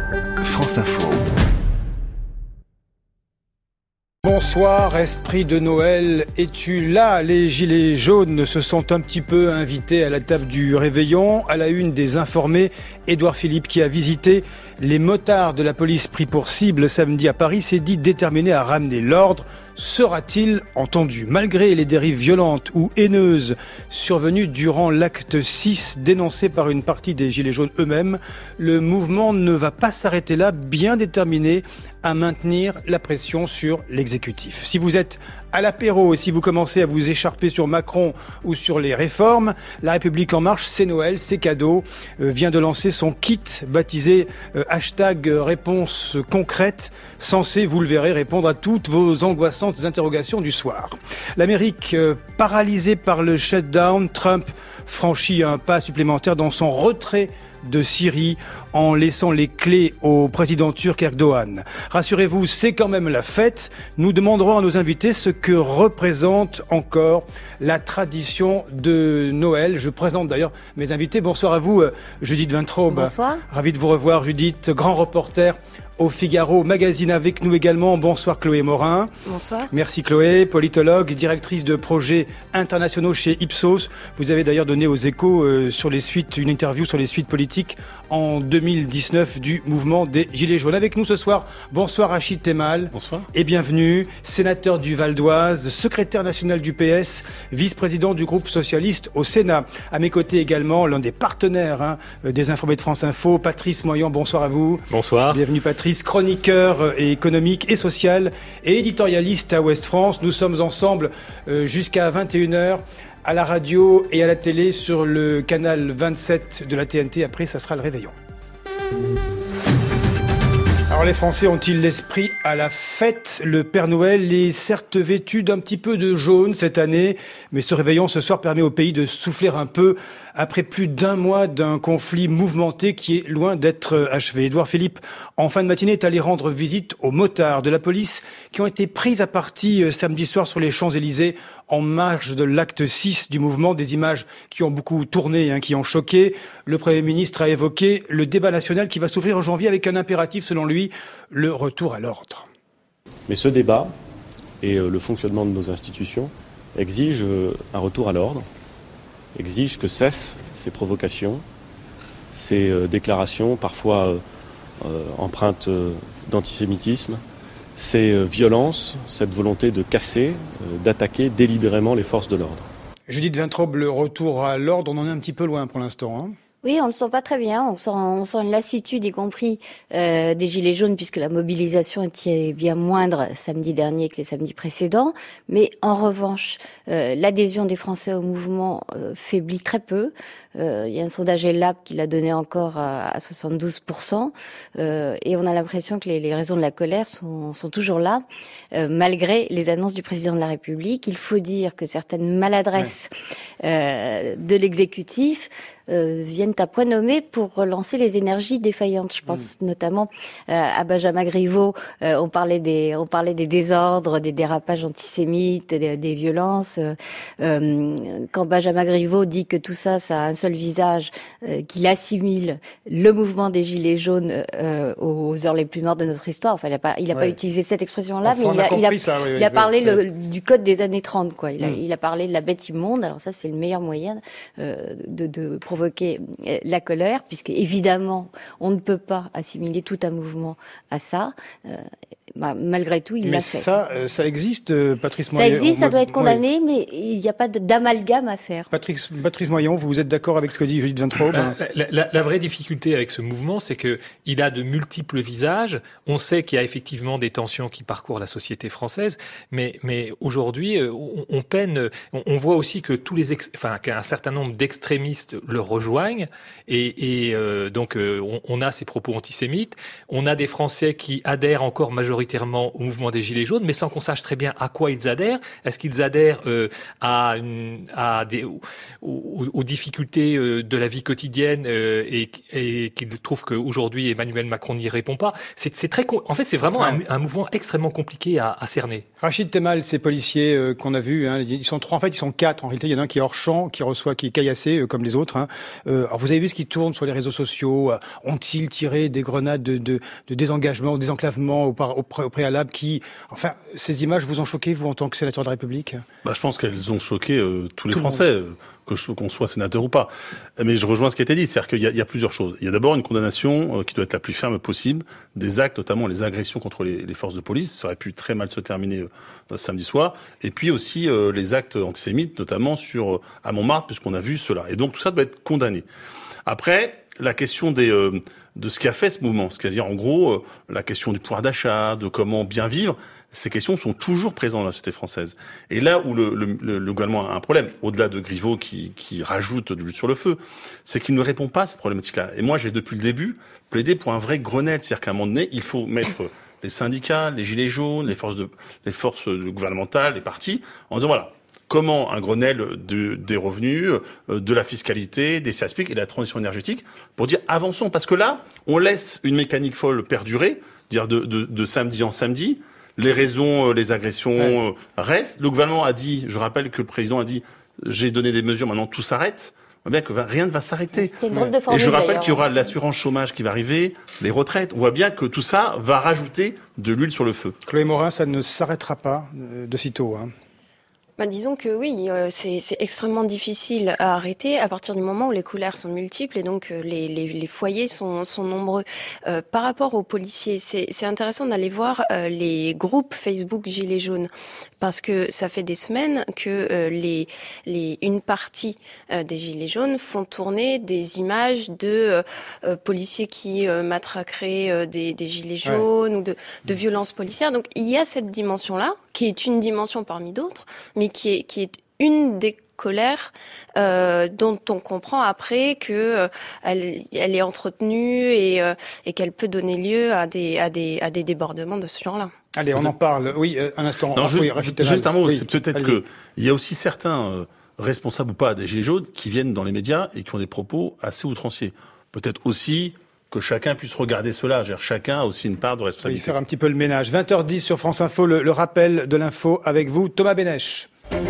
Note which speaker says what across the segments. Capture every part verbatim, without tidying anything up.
Speaker 1: France Info.
Speaker 2: Bonsoir, esprit de Noël, es-tu là? Les gilets jaunes se sont un petit peu invités à la table du réveillon. À la une des informés, Édouard Philippe, qui a visité les motards de la police pris pour cible samedi à Paris, s'est dit déterminé à ramener l'ordre. Sera-t-il entendu? Malgré les dérives violentes ou haineuses survenues durant l'acte six dénoncé par une partie des gilets jaunes eux-mêmes, le mouvement ne va pas s'arrêter là, bien déterminé à maintenir la pression sur l'exécutif. Si vous êtes à l'apéro et si vous commencez à vous écharper sur Macron ou sur les réformes, La République En Marche, c'est Noël, c'est cadeau, euh, vient de lancer son kit baptisé euh, hashtag réponse concrète, censé, vous le verrez, répondre à toutes vos angoissantes interrogations du soir. L'Amérique euh, paralysée par le shutdown, Trump franchit un pas supplémentaire dans son retrait de Syrie en laissant les clés au président turc Erdogan. Rassurez-vous, c'est quand même la fête. Nous demanderons à nos invités ce que représente encore la tradition de Noël. Je présente d'ailleurs mes invités. Bonsoir à vous, Judith Vintraube.
Speaker 3: Bonsoir.
Speaker 2: Ravi de vous revoir, Judith, grand reporter au Figaro Magazine avec nous également. Bonsoir Chloé Morin.
Speaker 3: Bonsoir.
Speaker 2: Merci Chloé, politologue, directrice de projets internationaux chez Ipsos. Vous avez d'ailleurs donné aux Échos euh, sur les suites, une interview sur les suites politiques en deux mille dix-neuf du mouvement des Gilets jaunes. Avec nous ce soir, bonsoir Rachid Temal.
Speaker 4: Bonsoir.
Speaker 2: Et bienvenue, sénateur du Val d'Oise, secrétaire national du P S, vice-président du groupe socialiste au Sénat. À mes côtés également, l'un des partenaires hein, des informés de France Info, Patrice Moyan. Bonsoir à vous.
Speaker 4: Bonsoir.
Speaker 2: Bienvenue Patrice. Chroniqueur et économique et social et éditorialiste à Ouest France. Nous sommes ensemble euh, jusqu'à vingt et une heures à la radio et à la télé sur le canal vingt-sept de la T N T. Après, ça sera le réveillon. Alors les Français ont-ils l'esprit à la fête? Le Père Noël est certes vêtu d'un petit peu de jaune cette année, mais ce réveillon ce soir permet au pays de souffler un peu après plus d'un mois d'un conflit mouvementé qui est loin d'être achevé. Édouard Philippe, en fin de matinée, est allé rendre visite aux motards de la police qui ont été pris à partie samedi soir sur les Champs-Élysées en marge de l'acte six du mouvement. Des images qui ont beaucoup tourné, hein, qui ont choqué. Le Premier ministre a évoqué le débat national qui va s'ouvrir en janvier avec un impératif, selon lui, le retour à l'ordre.
Speaker 5: Mais ce débat et le fonctionnement de nos institutions exigent un retour à l'ordre, exigent que cessent ces provocations, ces déclarations parfois euh, empreintes d'antisémitisme, ces violences, cette volonté de casser, euh, d'attaquer délibérément les forces de l'ordre.
Speaker 2: Judith Vintraube, le retour à l'ordre, on en est un petit peu loin pour l'instant, hein.
Speaker 3: Oui, on le sent pas très bien. On sent, on sent une lassitude, y compris euh, des Gilets jaunes, puisque la mobilisation était bien moindre samedi dernier que les samedis précédents. Mais en revanche, euh, l'adhésion des Français au mouvement euh, faiblit très peu. Euh, il y a un sondage Ellab qui l'a donné encore à, à soixante-douze pour cent. Euh, et on a l'impression que les, les raisons de la colère sont, sont toujours là, euh, malgré les annonces du président de la République. Il faut dire que certaines maladresses euh, de l'exécutif Euh, viennent à point nommé pour relancer les énergies défaillantes. Je pense mmh. notamment euh, à Benjamin Griveaux. Euh, on parlait des, on parlait des désordres, des dérapages antisémites, des, des violences. Euh, euh, quand Benjamin Griveaux dit que tout ça, ça a un seul visage, euh, qu'il assimile le mouvement des Gilets jaunes euh, aux heures les plus noires de notre histoire. Enfin, il n'a pas, il a ouais. pas utilisé cette expression-là,
Speaker 2: enfin,
Speaker 3: mais il a, il a,
Speaker 2: ça, oui,
Speaker 3: il a
Speaker 2: oui,
Speaker 3: parlé
Speaker 2: oui.
Speaker 3: Le, du code des années trente, quoi. Il a,
Speaker 2: mmh.
Speaker 3: il a parlé de la bête immonde. Alors ça, c'est le meilleur moyen euh, de, de provoquer la colère, puisque évidemment on ne peut pas assimiler tout un mouvement à ça. Euh, bah, malgré tout, il
Speaker 2: mais
Speaker 3: l'a fait.
Speaker 2: Mais ça, euh, ça existe, euh, Patrice Moyan.
Speaker 3: Ça existe, ça doit être condamné,
Speaker 2: oui.
Speaker 3: mais il n'y a pas de, d'amalgame à faire.
Speaker 2: Patrice, Patrice Moyan, vous êtes d'accord avec ce que dit Judith Vintraube?
Speaker 4: la, la, la, la vraie difficulté avec ce mouvement, c'est que il a de multiples visages. On sait qu'il y a effectivement des tensions qui parcourent la société française, mais, mais aujourd'hui, on, on peine. On, on voit aussi que tous les, ex, enfin, qu'un certain nombre d'extrémistes le rejoignent, et, et euh, donc euh, on, on a ces propos antisémites. On a des Français qui adhèrent encore majoritairement au mouvement des Gilets jaunes, mais sans qu'on sache très bien à quoi ils adhèrent. Est-ce qu'ils adhèrent euh, à, une, à des, aux, aux difficultés réalité euh, de la vie quotidienne euh, et, et qu'il trouve qu'aujourd'hui Emmanuel Macron n'y répond pas. C'est, c'est très, en fait, c'est vraiment ouais. un, un mouvement extrêmement compliqué à, à cerner.
Speaker 2: Rachid Temal, ces policiers euh, qu'on a vus, hein, ils sont trois. En fait, ils sont quatre. En réalité, il y en a un qui est hors champ, qui reçoit, qui est caillassé euh, comme les autres. Hein. Euh, alors, vous avez vu ce qui tourne sur les réseaux sociaux. Euh, ont-ils tiré des grenades de, de, de désengagement, de désenclavement au, au, au préalable qui, enfin, ces images vous ont choqué, vous, en tant que sénateur de la République?
Speaker 1: Bah, je pense qu'elles ont choqué euh, tous les Tout Français, euh, que je, qu'on soit sénateur ou pas. Mais je rejoins ce qui a été dit, c'est-à-dire qu'il y a, il y a plusieurs choses. Il y a d'abord une condamnation euh, qui doit être la plus ferme possible des actes, notamment les agressions contre les, les forces de police. Ça aurait pu très mal se terminer euh, samedi soir. Et puis aussi euh, les actes antisémites, notamment sur euh, à Montmartre, puisqu'on a vu cela. Et donc tout ça doit être condamné. Après, la question des, euh, de ce qui a fait ce mouvement, c'est-à-dire en gros euh, la question du pouvoir d'achat, de comment bien vivre, ces questions sont toujours présentes dans la société française. Et là où le, le, le, le gouvernement a un problème, au-delà de Griveaux qui, qui rajoute de l'huile sur le feu, c'est qu'il ne répond pas à cette problématique-là. Et moi, j'ai depuis le début plaidé pour un vrai Grenelle, c'est-à-dire qu'à un moment donné, il faut mettre les syndicats, les gilets jaunes, les forces de, les forces gouvernementales, les partis, en disant voilà. Comment un Grenelle de, des revenus, de la fiscalité, des services publics et de la transition énergétique pour dire avançons. Parce que là, on laisse une mécanique folle perdurer, dire de, de, de samedi en samedi. Les raisons, les agressions ouais. restent. Le gouvernement a dit, je rappelle que le président a dit, j'ai donné des mesures, maintenant tout s'arrête. On voit bien que rien ne va s'arrêter.
Speaker 3: C'était une drôle de formule,
Speaker 1: et je rappelle
Speaker 3: d'ailleurs.
Speaker 1: qu'il y aura l'assurance chômage qui va arriver, les retraites. On voit bien que tout ça va rajouter de l'huile sur le feu.
Speaker 2: Chloé Morin, ça ne s'arrêtera pas de sitôt, hein.
Speaker 6: Bah, disons que oui, euh, c'est, c'est extrêmement difficile à arrêter à partir du moment où les colères sont multiples et donc euh, les, les, les foyers sont, sont nombreux. Euh, par rapport aux policiers, c'est, c'est intéressant d'aller voir euh, les groupes Facebook Gilets jaunes parce que ça fait des semaines que euh, les, les, une partie euh, des Gilets jaunes font tourner des images de euh, policiers qui euh, matraqueraient euh, des, des Gilets jaunes ouais. ou de, de violences policières. Donc il y a cette dimension-là qui est une dimension parmi d'autres, mais qui est, qui est une des colères euh, dont on comprend après que euh, elle, elle est entretenue et, euh, et qu'elle peut donner lieu à des, à des, à des débordements de ce genre-là.
Speaker 2: Allez, on en parle. Oui, euh, un instant.
Speaker 1: Non, juste,
Speaker 2: oui,
Speaker 1: juste un mot, oui, c'est peut-être
Speaker 2: allez.
Speaker 1: qu'il y a aussi certains euh, responsables ou pas des Gilets jaunes qui viennent dans les médias et qui ont des propos assez outranciers. Peut-être aussi que chacun puisse regarder cela. Chacun a aussi une part de responsabilité.
Speaker 2: Oui, faire un petit peu le ménage. vingt heures dix sur France Info, le, le rappel de l'info avec vous, Thomas Bénèche.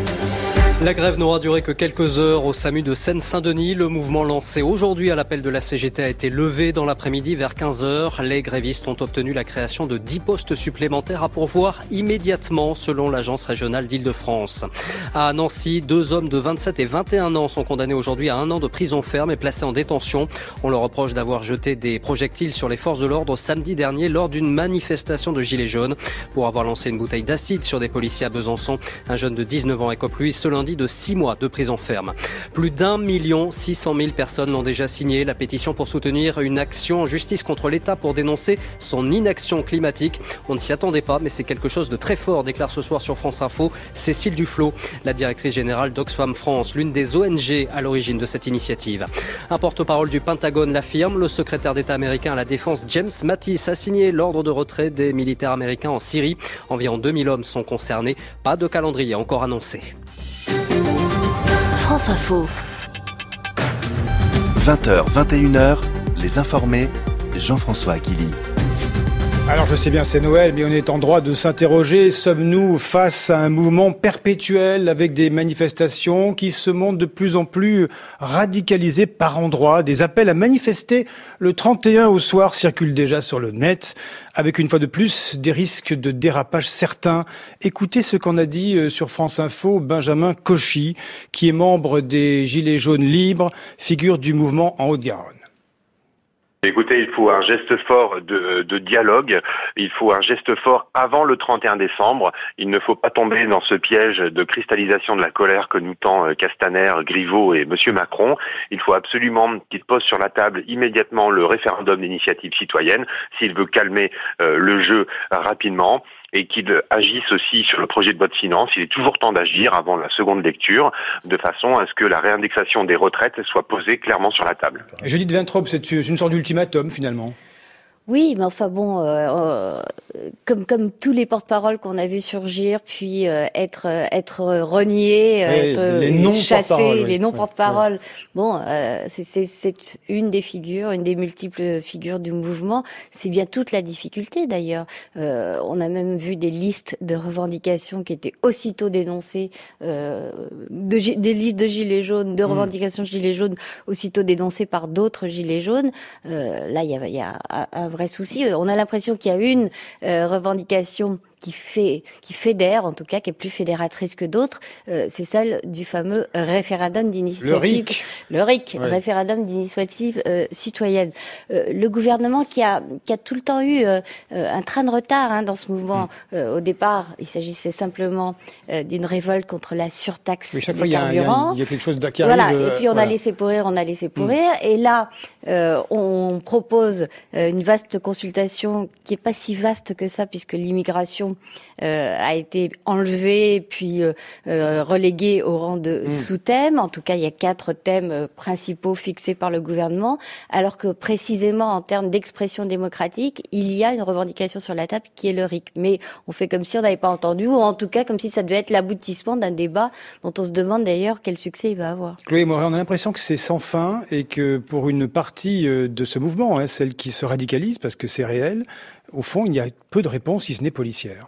Speaker 7: La grève n'aura duré que quelques heures au SAMU de Seine-Saint-Denis. Le mouvement lancé aujourd'hui à l'appel de la C G T a été levé dans l'après-midi vers quinze heures. Les grévistes ont obtenu la création de dix postes supplémentaires à pourvoir immédiatement selon l'agence régionale d'Île-de-France. À Nancy, deux hommes de vingt-sept et vingt et un ans sont condamnés aujourd'hui à un an de prison ferme et placés en détention. On leur reproche d'avoir jeté des projectiles sur les forces de l'ordre samedi dernier lors d'une manifestation de Gilets jaunes. Pour avoir lancé une bouteille d'acide sur des policiers à Besançon, un jeune de dix-neuf ans écope lui ce lundi de six mois de prison ferme. Plus d'un million six cent mille personnes l'ont déjà signé. La pétition pour soutenir une action en justice contre l'État pour dénoncer son inaction climatique. On ne s'y attendait pas, mais c'est quelque chose de très fort, déclare ce soir sur France Info Cécile Duflot, la directrice générale d'Oxfam France, l'une des O N G à l'origine de cette initiative. Un porte-parole du Pentagone l'affirme, le secrétaire d'État américain à la Défense James Mattis a signé l'ordre de retrait des militaires américains en Syrie. Environ deux mille hommes sont concernés. Pas de calendrier encore annoncé.
Speaker 8: France Info.
Speaker 9: vingt heures, vingt et une heures, les informés, Jean-François Guilly.
Speaker 2: Alors je sais bien c'est Noël, mais on est en droit de s'interroger, sommes-nous face à un mouvement perpétuel avec des manifestations qui se montrent de plus en plus radicalisées par endroits? Des appels à manifester le trente et un au soir circulent déjà sur le net, avec une fois de plus des risques de dérapage certains. Écoutez ce qu'en a dit sur France Info Benjamin Cauchy, qui est membre des Gilets jaunes libres, figure du mouvement en Haute-Garonne.
Speaker 10: Écoutez, il faut un geste fort de, de dialogue, il faut un geste fort avant le trente et un décembre. Il ne faut pas tomber dans ce piège de cristallisation de la colère que nous tend Castaner, Griveaux et Monsieur Macron. Il faut absolument qu'il pose sur la table immédiatement le référendum d'initiative citoyenne s'il veut calmer euh, le jeu rapidement. Et qu'il agisse aussi sur le projet de loi de finances. Il est toujours temps d'agir avant la seconde lecture, de façon à ce que la réindexation des retraites soit posée clairement sur la table.
Speaker 2: Judith Vintraub, c'est une sorte d'ultimatum finalement.
Speaker 3: Oui, mais enfin bon, euh, euh, comme comme tous les porte-paroles qu'on a vu surgir, puis euh, être euh, être reniés, euh,
Speaker 2: Et
Speaker 3: être
Speaker 2: les non
Speaker 3: chassés,
Speaker 2: porte-paroles,
Speaker 3: les
Speaker 2: oui.
Speaker 3: non porte-paroles.
Speaker 2: Ouais,
Speaker 3: Bon, euh, c'est c'est c'est une des figures, une des multiples figures du mouvement. C'est bien toute la difficulté d'ailleurs. Euh, on a même vu des listes de revendications qui étaient aussitôt dénoncées, euh, de, des listes de gilets jaunes, de revendications de gilets jaunes aussitôt dénoncées par d'autres gilets jaunes. Euh, là, il y a, il y a un, un vrai souci. On a l'impression qu'il y a une euh, revendication qui fait, qui fédère, en tout cas, qui est plus fédératrice que d'autres, euh, c'est celle du fameux référendum d'initiative.
Speaker 2: Le R I C.
Speaker 3: Le R I C,
Speaker 2: Ouais.
Speaker 3: référendum d'initiative euh, citoyenne. Euh, le gouvernement qui a, qui a tout le temps eu euh, euh, un train de retard hein, dans ce mouvement. Mmh. Euh, au départ, il s'agissait simplement euh, d'une révolte contre la surtaxe
Speaker 2: oui, chaque
Speaker 3: des
Speaker 2: fois, il y, a, il, y a, il y a quelque chose qui arrive.
Speaker 3: Voilà.
Speaker 2: Euh,
Speaker 3: et puis on
Speaker 2: voilà.
Speaker 3: a laissé pourrir, on a laissé pourrir. Mmh. Et là, euh, on propose euh, une vaste consultation qui est pas si vaste que ça, puisque l'immigration Euh, a été enlevé puis euh, euh, relégué au rang de mmh. sous-thème. En tout cas, il y a quatre thèmes euh, principaux fixés par le gouvernement, alors que précisément en termes d'expression démocratique, il y a une revendication sur la table qui est le R I C. Mais on fait comme si on n'avait pas entendu, ou en tout cas comme si ça devait être l'aboutissement d'un débat dont on se demande d'ailleurs quel succès il va avoir.
Speaker 2: Chloé Moret, on a l'impression que c'est sans fin et que pour une partie de ce mouvement, hein, celle qui se radicalise parce que c'est réel, au fond, il y a peu de réponses, si ce n'est policière.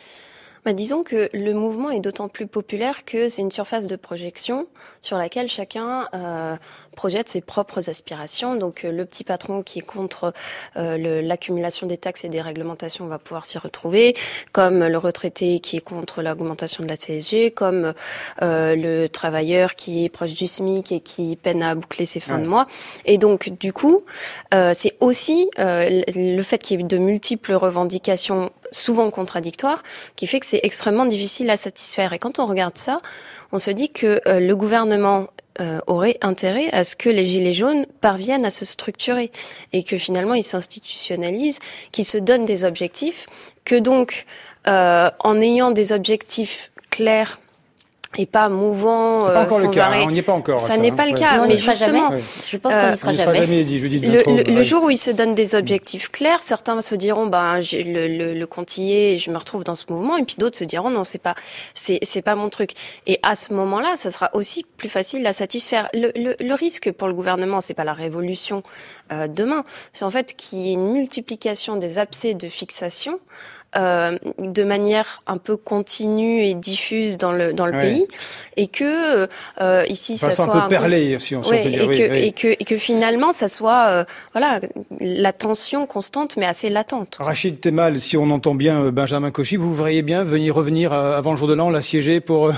Speaker 6: Bah, disons que le mouvement est d'autant plus populaire que c'est une surface de projection sur laquelle chacun euh, projette ses propres aspirations. Donc euh, le petit patron qui est contre euh, le, l'accumulation des taxes et des réglementations va pouvoir s'y retrouver, comme le retraité qui est contre l'augmentation de la C S G, comme euh, le travailleur qui est proche du SMIC et qui peine à boucler ses fins ouais. de mois. Et donc du coup, euh, c'est aussi euh, le fait qu'il y ait de multiples revendications souvent contradictoires qui fait que c'est extrêmement difficile à satisfaire. Et quand on regarde ça, on se dit que euh, le gouvernement euh, aurait intérêt à ce que les gilets jaunes parviennent à se structurer et que finalement ils s'institutionnalisent, qu'ils se donnent des objectifs, que donc euh, en ayant des objectifs clairs et pas mouvant,
Speaker 2: c'est pas encore
Speaker 6: euh,
Speaker 2: le cas,
Speaker 6: arrêt.
Speaker 2: Hein, on n'y est pas encore.
Speaker 6: Ça,
Speaker 2: ça
Speaker 6: n'est
Speaker 2: hein.
Speaker 6: pas le
Speaker 2: ouais.
Speaker 6: cas,
Speaker 3: non,
Speaker 6: mais justement,
Speaker 3: jamais. Je pense qu'on n'y sera,
Speaker 6: euh,
Speaker 3: jamais.
Speaker 2: jamais dit, je dis
Speaker 6: le,
Speaker 2: trop,
Speaker 6: le,
Speaker 2: ouais.
Speaker 6: le jour où ils se donnent des objectifs clairs, certains se diront, ben, j'ai le, le, le compte y est, je me retrouve dans ce mouvement, et puis d'autres se diront, non, c'est pas, c'est, c'est pas mon truc. Et à ce moment-là, ça sera aussi plus facile à satisfaire. Le, le, le risque pour le gouvernement, c'est pas la révolution euh, demain, c'est en fait qu'il y ait une multiplication des abcès de fixation. Euh, de manière un peu continue et diffuse dans le dans le ouais. pays, et que euh, ici ça soit
Speaker 2: un peu perlé, si on
Speaker 6: ouais,
Speaker 2: peut dire,
Speaker 6: et
Speaker 2: oui,
Speaker 6: que
Speaker 2: oui.
Speaker 6: et que et que finalement ça soit euh, voilà la tension constante mais assez latente.
Speaker 2: Rachid Temal, si on entend bien Benjamin Cauchy, vous verriez bien venir revenir avant le jour de l'an, la siéger pour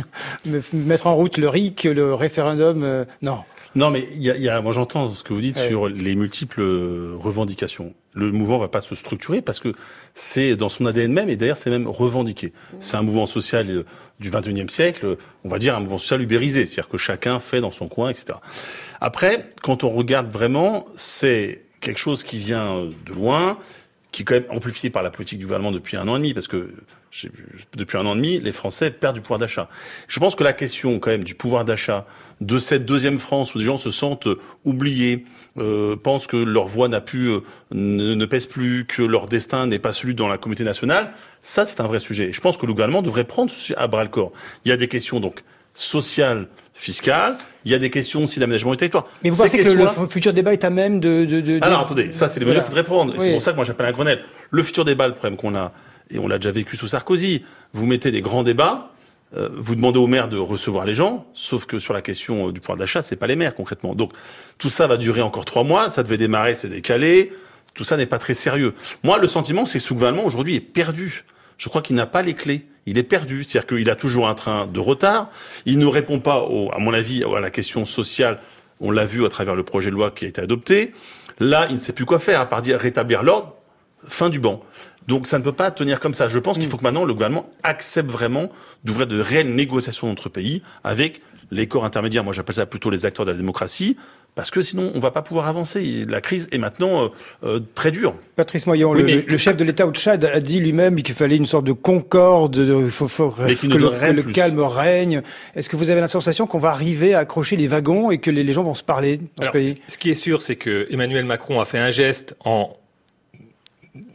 Speaker 2: mettre en route le R I C, le référendum, euh, non.
Speaker 1: Non, mais il y a, y a, moi j'entends ce que vous dites ouais. sur les multiples revendications. Le mouvement va pas se structurer parce que c'est dans son A D N même, et d'ailleurs c'est même revendiqué. Mmh. C'est un mouvement social du vingt et unième siècle, on va dire un mouvement social ubérisé, c'est-à-dire que chacun fait dans son coin, et cetera. Après, quand on regarde vraiment, c'est quelque chose qui vient de loin, qui est quand même amplifié par la politique du gouvernement depuis un an et demi, parce que depuis un an et demi, les Français perdent du pouvoir d'achat. Je pense que la question, quand même, du pouvoir d'achat, de cette deuxième France où des gens se sentent oubliés, euh, pensent que leur voix n'a plus, euh, ne, ne pèse plus, que leur destin n'est pas celui dans la communauté nationale, ça, c'est un vrai sujet. Et je pense que le gouvernement devrait prendre ce sujet à bras-le-corps. Il y a des questions, donc, sociales, fiscales, il y a des questions aussi d'aménagement du territoire.
Speaker 2: Mais vous pensez que le, le futur débat est à même de... de, de
Speaker 1: Alors, de... attendez, ça, c'est les mesures voilà. qu'il faudrait prendre. Oui. C'est pour ça que moi, j'appelle un Grenelle. Le futur débat, le problème qu'on a, et on l'a déjà vécu sous Sarkozy, vous mettez des grands débats, euh, vous demandez aux maires de recevoir les gens, sauf que sur la question du pouvoir d'achat, c'est pas les maires concrètement. Donc tout ça va durer encore trois mois, ça devait démarrer, c'est décalé, tout ça n'est pas très sérieux. Moi, le sentiment, c'est que ce gouvernement aujourd'hui est perdu. Je crois qu'il n'a pas les clés. Il est perdu, c'est-à-dire qu'il a toujours un train de retard. Il ne répond pas, au, à mon avis, à la question sociale. On l'a vu à travers le projet de loi qui a été adopté. Là, il ne sait plus quoi faire, à part dire rétablir l'ordre, fin du banc. Donc ça ne peut pas tenir comme ça. Je pense qu'il faut que maintenant le gouvernement accepte vraiment d'ouvrir de réelles négociations dans notre pays avec les corps intermédiaires. Moi j'appelle ça plutôt les acteurs de la démocratie, parce que sinon on ne va pas pouvoir avancer. La crise est maintenant euh, euh, très dure.
Speaker 2: Patrice Moyon, oui, le, mais... le chef de l'État au Tchad a dit lui-même qu'il fallait une sorte de concorde, il faut, faut que, le, que le calme règne. Est-ce que vous avez la sensation qu'on va arriver à accrocher les wagons et que les, les gens vont se parler dans
Speaker 4: Alors,
Speaker 2: ce pays ?
Speaker 4: Ce qui est sûr, c'est que Emmanuel Macron a fait un geste en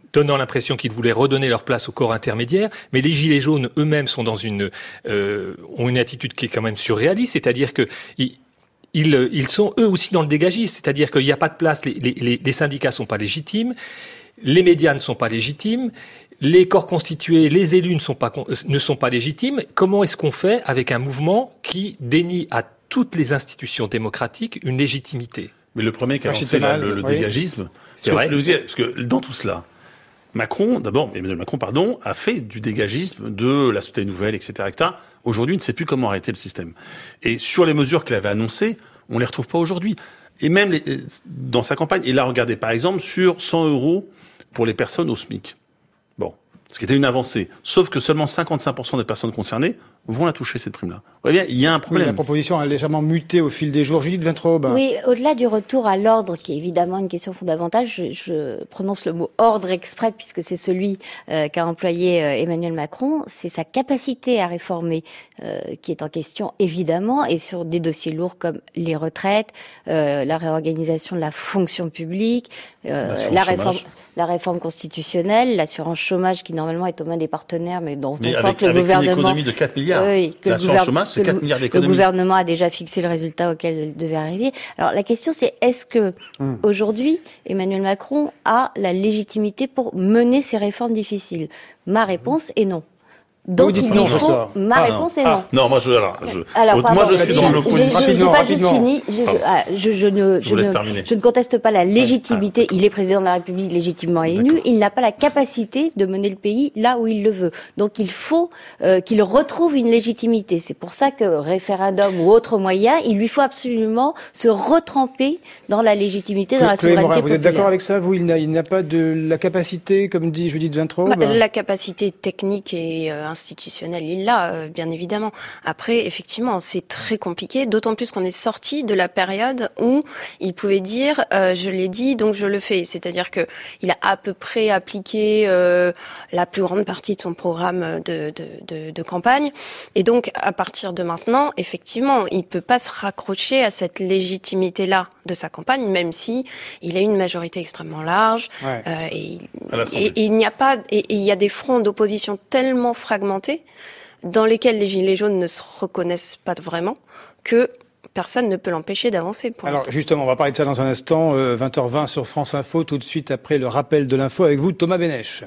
Speaker 4: donnant l'impression qu'ils voulaient redonner leur place au corps intermédiaire. Mais les Gilets jaunes eux-mêmes sont dans une, euh, ont une attitude qui est quand même surréaliste, c'est-à-dire que ils, ils, ils sont eux aussi dans le dégagisme, c'est-à-dire qu'il n'y a pas de place, les, les, les syndicats sont pas légitimes, les médias ne sont pas légitimes, les corps constitués, les élus ne sont pas, ne sont pas légitimes. Comment est-ce qu'on fait avec un mouvement qui dénie à toutes les institutions démocratiques une légitimité?
Speaker 1: Mais le premier qui a lancé le, le, le oui. dégagisme, c'est vrai. Le, parce que dans tout cela, Macron, d'abord, Emmanuel Macron, pardon, a fait du dégagisme, de la Société Nouvelle, et cetera, et cetera. Aujourd'hui, il ne sait plus comment arrêter le système. Et sur les mesures qu'il avait annoncées, on les retrouve pas aujourd'hui. Et même les, dans sa campagne, il a regardé, par exemple, sur cent euros pour les personnes au SMIC. Bon, ce qui était une avancée. Sauf que seulement cinquante-cinq pour cent des personnes concernées vont la toucher, cette prime-là. Vous voyez bien, il y a un problème.
Speaker 2: Oui, la proposition a légèrement muté au fil des jours. Judith Vintraube.
Speaker 3: Oui, au-delà du retour à l'ordre, qui est évidemment une question fondamentale, je, je prononce le mot ordre exprès, puisque c'est celui euh, qu'a employé euh, Emmanuel Macron, c'est sa capacité à réformer euh, qui est en question, évidemment, et sur des dossiers lourds comme les retraites, euh, la réorganisation de la fonction publique, euh, la, réforme, la réforme constitutionnelle, l'assurance chômage, qui normalement est aux mains des partenaires, mais dont mais on
Speaker 1: avec,
Speaker 3: sent que le
Speaker 1: avec
Speaker 3: gouvernement...
Speaker 1: Une économie de quatre milliards.
Speaker 3: Oui, que, le,
Speaker 1: chômage, c'est quatre milliards d'économies.
Speaker 3: Le gouvernement a déjà fixé le résultat auquel il devait arriver. Alors la question c'est, est-ce que mmh. aujourd'hui Emmanuel Macron a la légitimité pour mener ces réformes difficiles? Ma réponse est non. Donc il lui faut. Ma ah, réponse
Speaker 1: non.
Speaker 3: est non.
Speaker 1: Ah, non, moi je, alors, je,
Speaker 3: alors,
Speaker 1: moi je suis dans le
Speaker 3: politique. Rapidement, rapidement. Fini, je, je, ah, je, je, ne, je, je, ne, je ne conteste pas la légitimité. Ah, il est président de la République légitimement élu. Il n'a pas la capacité de mener le pays là où il le veut. Donc il faut euh, qu'il retrouve une légitimité. C'est pour ça que référendum ou autre moyen, il lui faut absolument se retremper dans la légitimité, dans la souveraineté populaire.
Speaker 2: Vous êtes d'accord avec ça? Vous, il n'a, il n'a pas de la capacité, comme dit Judith Vintraube?
Speaker 6: Bah, la capacité technique et euh, institutionnel, il l'a, euh, bien évidemment. Après, effectivement, c'est très compliqué, d'autant plus qu'on est sorti de la période où il pouvait dire euh, je l'ai dit, donc je le fais. C'est-à-dire que il a à peu près appliqué euh, la plus grande partie de son programme de, de, de, de campagne. Et donc, à partir de maintenant, effectivement, il peut pas se raccrocher à cette légitimité-là de sa campagne, même si il a une majorité extrêmement large. Ouais. Euh, et, et, et il n'y a pas, et, et il y a des fronts d'opposition tellement fragmentés dans lesquels les Gilets jaunes ne se reconnaissent pas vraiment, que personne ne peut l'empêcher d'avancer. Pour
Speaker 2: Alors
Speaker 6: l'instant.
Speaker 2: Justement, on va parler de ça dans un instant, euh, vingt heures vingt sur France Info, tout de suite après le rappel de l'info avec vous, Thomas Bénèche.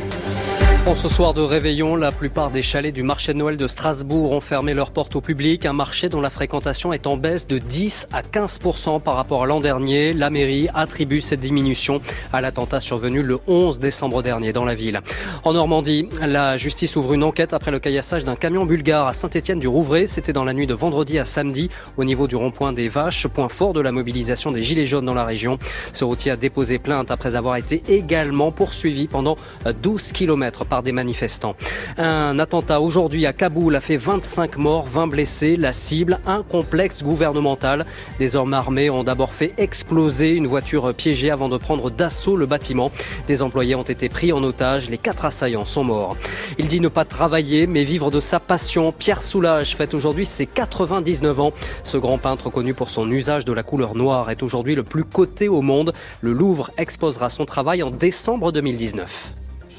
Speaker 7: Ce soir de réveillon, la plupart des chalets du marché de Noël de Strasbourg ont fermé leurs portes au public. Un marché dont la fréquentation est en baisse de dix à quinze pour cent par rapport à l'an dernier. La mairie attribue cette diminution à l'attentat survenu le onze décembre dernier dans la ville. En Normandie, la justice ouvre une enquête après le caillassage d'un camion bulgare à Saint-Étienne-du-Rouvray. C'était dans la nuit de vendredi à samedi au niveau du rond-point des Vaches, point fort de la mobilisation des Gilets jaunes dans la région. Ce routier a déposé plainte après avoir été également poursuivi pendant douze kilomètres par des manifestants. Un attentat aujourd'hui à Kaboul a fait vingt-cinq morts, vingt blessés. La cible, un complexe gouvernemental. Des hommes armés ont d'abord fait exploser une voiture piégée avant de prendre d'assaut le bâtiment. Des employés ont été pris en otage. Les quatre assaillants sont morts. Il dit ne pas travailler, mais vivre de sa passion. Pierre Soulages fête aujourd'hui ses quatre-vingt-dix-neuf ans. Ce grand peintre connu pour son usage de la couleur noire est aujourd'hui le plus coté au monde. Le Louvre exposera son travail en décembre deux mille dix-neuf.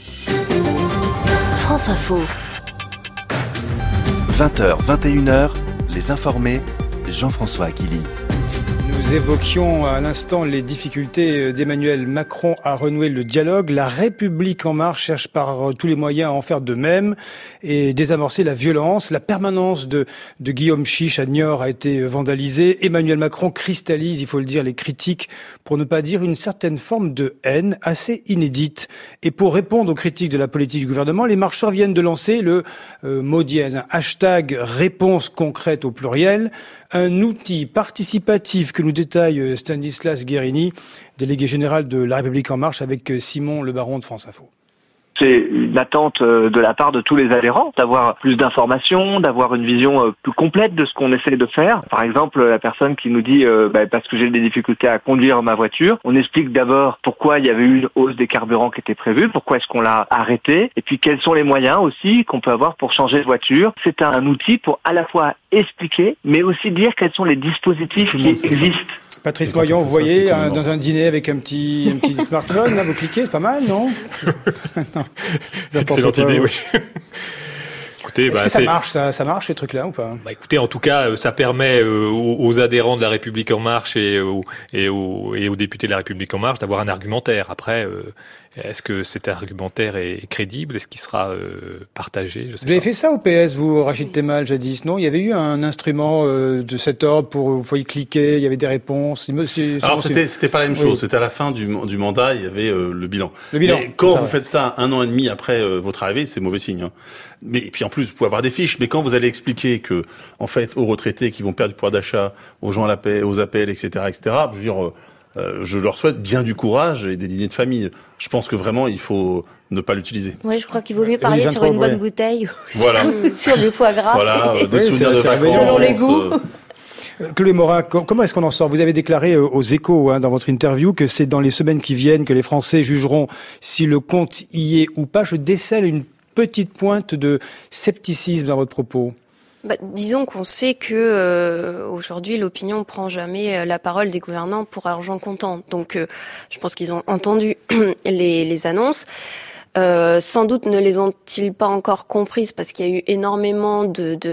Speaker 9: France Info. vingt heures, vingt et une heures, les informés, Jean-François Aquili.
Speaker 2: Nous évoquions à l'instant les difficultés d'Emmanuel Macron à renouer le dialogue. La République en marche cherche par tous les moyens à en faire de même et désamorcer la violence. La permanence de, de Guillaume Chiche à Niort a été vandalisée. Emmanuel Macron cristallise, il faut le dire, les critiques, pour ne pas dire une certaine forme de haine assez inédite. Et pour répondre aux critiques de la politique du gouvernement, les marcheurs viennent de lancer le euh, mot dièse, un hashtag réponse concrète au pluriel. Un outil participatif que nous détaille Stanislas Guérini, délégué général de La République En Marche, avec Simon Le Baron de France Info.
Speaker 8: C'est une attente de la part de tous les adhérents, d'avoir plus d'informations, d'avoir une vision plus complète de ce qu'on essaie de faire. Par exemple, la personne qui nous dit euh, bah, « parce que j'ai des difficultés à conduire ma voiture », on explique d'abord pourquoi il y avait eu une hausse des carburants qui était prévue, pourquoi est-ce qu'on l'a arrêté, et puis quels sont les moyens aussi qu'on peut avoir pour changer de voiture. C'est un outil pour à la fois expliquer, mais aussi dire quels sont les dispositifs qui existent.
Speaker 2: Patrice Moyon, vous voyez, ça, un, dans un dîner avec un petit, un petit smartphone, là, vous cliquez, c'est pas mal, non? Non.
Speaker 4: Excellente idée, oui.
Speaker 2: Écoutez, Est-ce bah, que ça marche, ça, ça marche ces trucs-là ou pas?
Speaker 4: Bah, écoutez, en tout cas, ça permet euh, aux, aux adhérents de La République En Marche et aux, et, aux, et aux députés de La République En Marche d'avoir un argumentaire. Après, euh, est-ce que cet argumentaire est crédible? Est-ce qu'il sera euh, partagé? Je sais
Speaker 2: Vous avez
Speaker 4: pas.
Speaker 2: fait ça au P S, vous, Rachid Temal, jadis, non? Il y avait eu un instrument euh, de cet ordre pour vous pouvez cliquer, il y avait des réponses. C'est, c'est
Speaker 1: Alors
Speaker 2: bon,
Speaker 1: c'était, c'était pas la même chose.
Speaker 2: Oui.
Speaker 1: C'était à la fin du, du mandat, il y avait euh, le bilan.
Speaker 2: Le bilan.
Speaker 1: Mais quand
Speaker 2: ça,
Speaker 1: vous
Speaker 2: ouais.
Speaker 1: faites ça un an et demi après euh, votre arrivée, c'est mauvais signe. Hein. Mais et puis en plus, vous pouvez avoir des fiches. Mais quand vous allez expliquer que, en fait, aux retraités qui vont perdre du pouvoir d'achat, aux gens à la paix, aux appels, et cetera, et cetera, je veux dire. Euh, Euh, je leur souhaite bien du courage et des dîners de famille. Je pense que vraiment, il faut ne pas l'utiliser.
Speaker 3: Oui, je crois qu'il vaut mieux parier sur une bonne ouais. bouteille ou
Speaker 1: voilà.
Speaker 3: sur, sur du foie gras.
Speaker 1: Voilà, euh, des
Speaker 2: oui,
Speaker 1: souvenirs de vacances.
Speaker 3: Selon les goûts.
Speaker 2: Euh... Chloé Morin, comment est-ce qu'on en sort? Vous avez déclaré aux Échos, hein, dans votre interview, que c'est dans les semaines qui viennent que les Français jugeront si le compte y est ou pas. Je décèle une petite pointe de scepticisme dans votre propos.
Speaker 6: Bah, disons qu'on sait que euh, aujourd'hui l'opinion prend jamais la parole des gouvernants pour argent comptant. Donc euh, je pense qu'ils ont entendu les, les annonces. Euh, sans doute ne les ont-ils pas encore comprises parce qu'il y a eu énormément de, de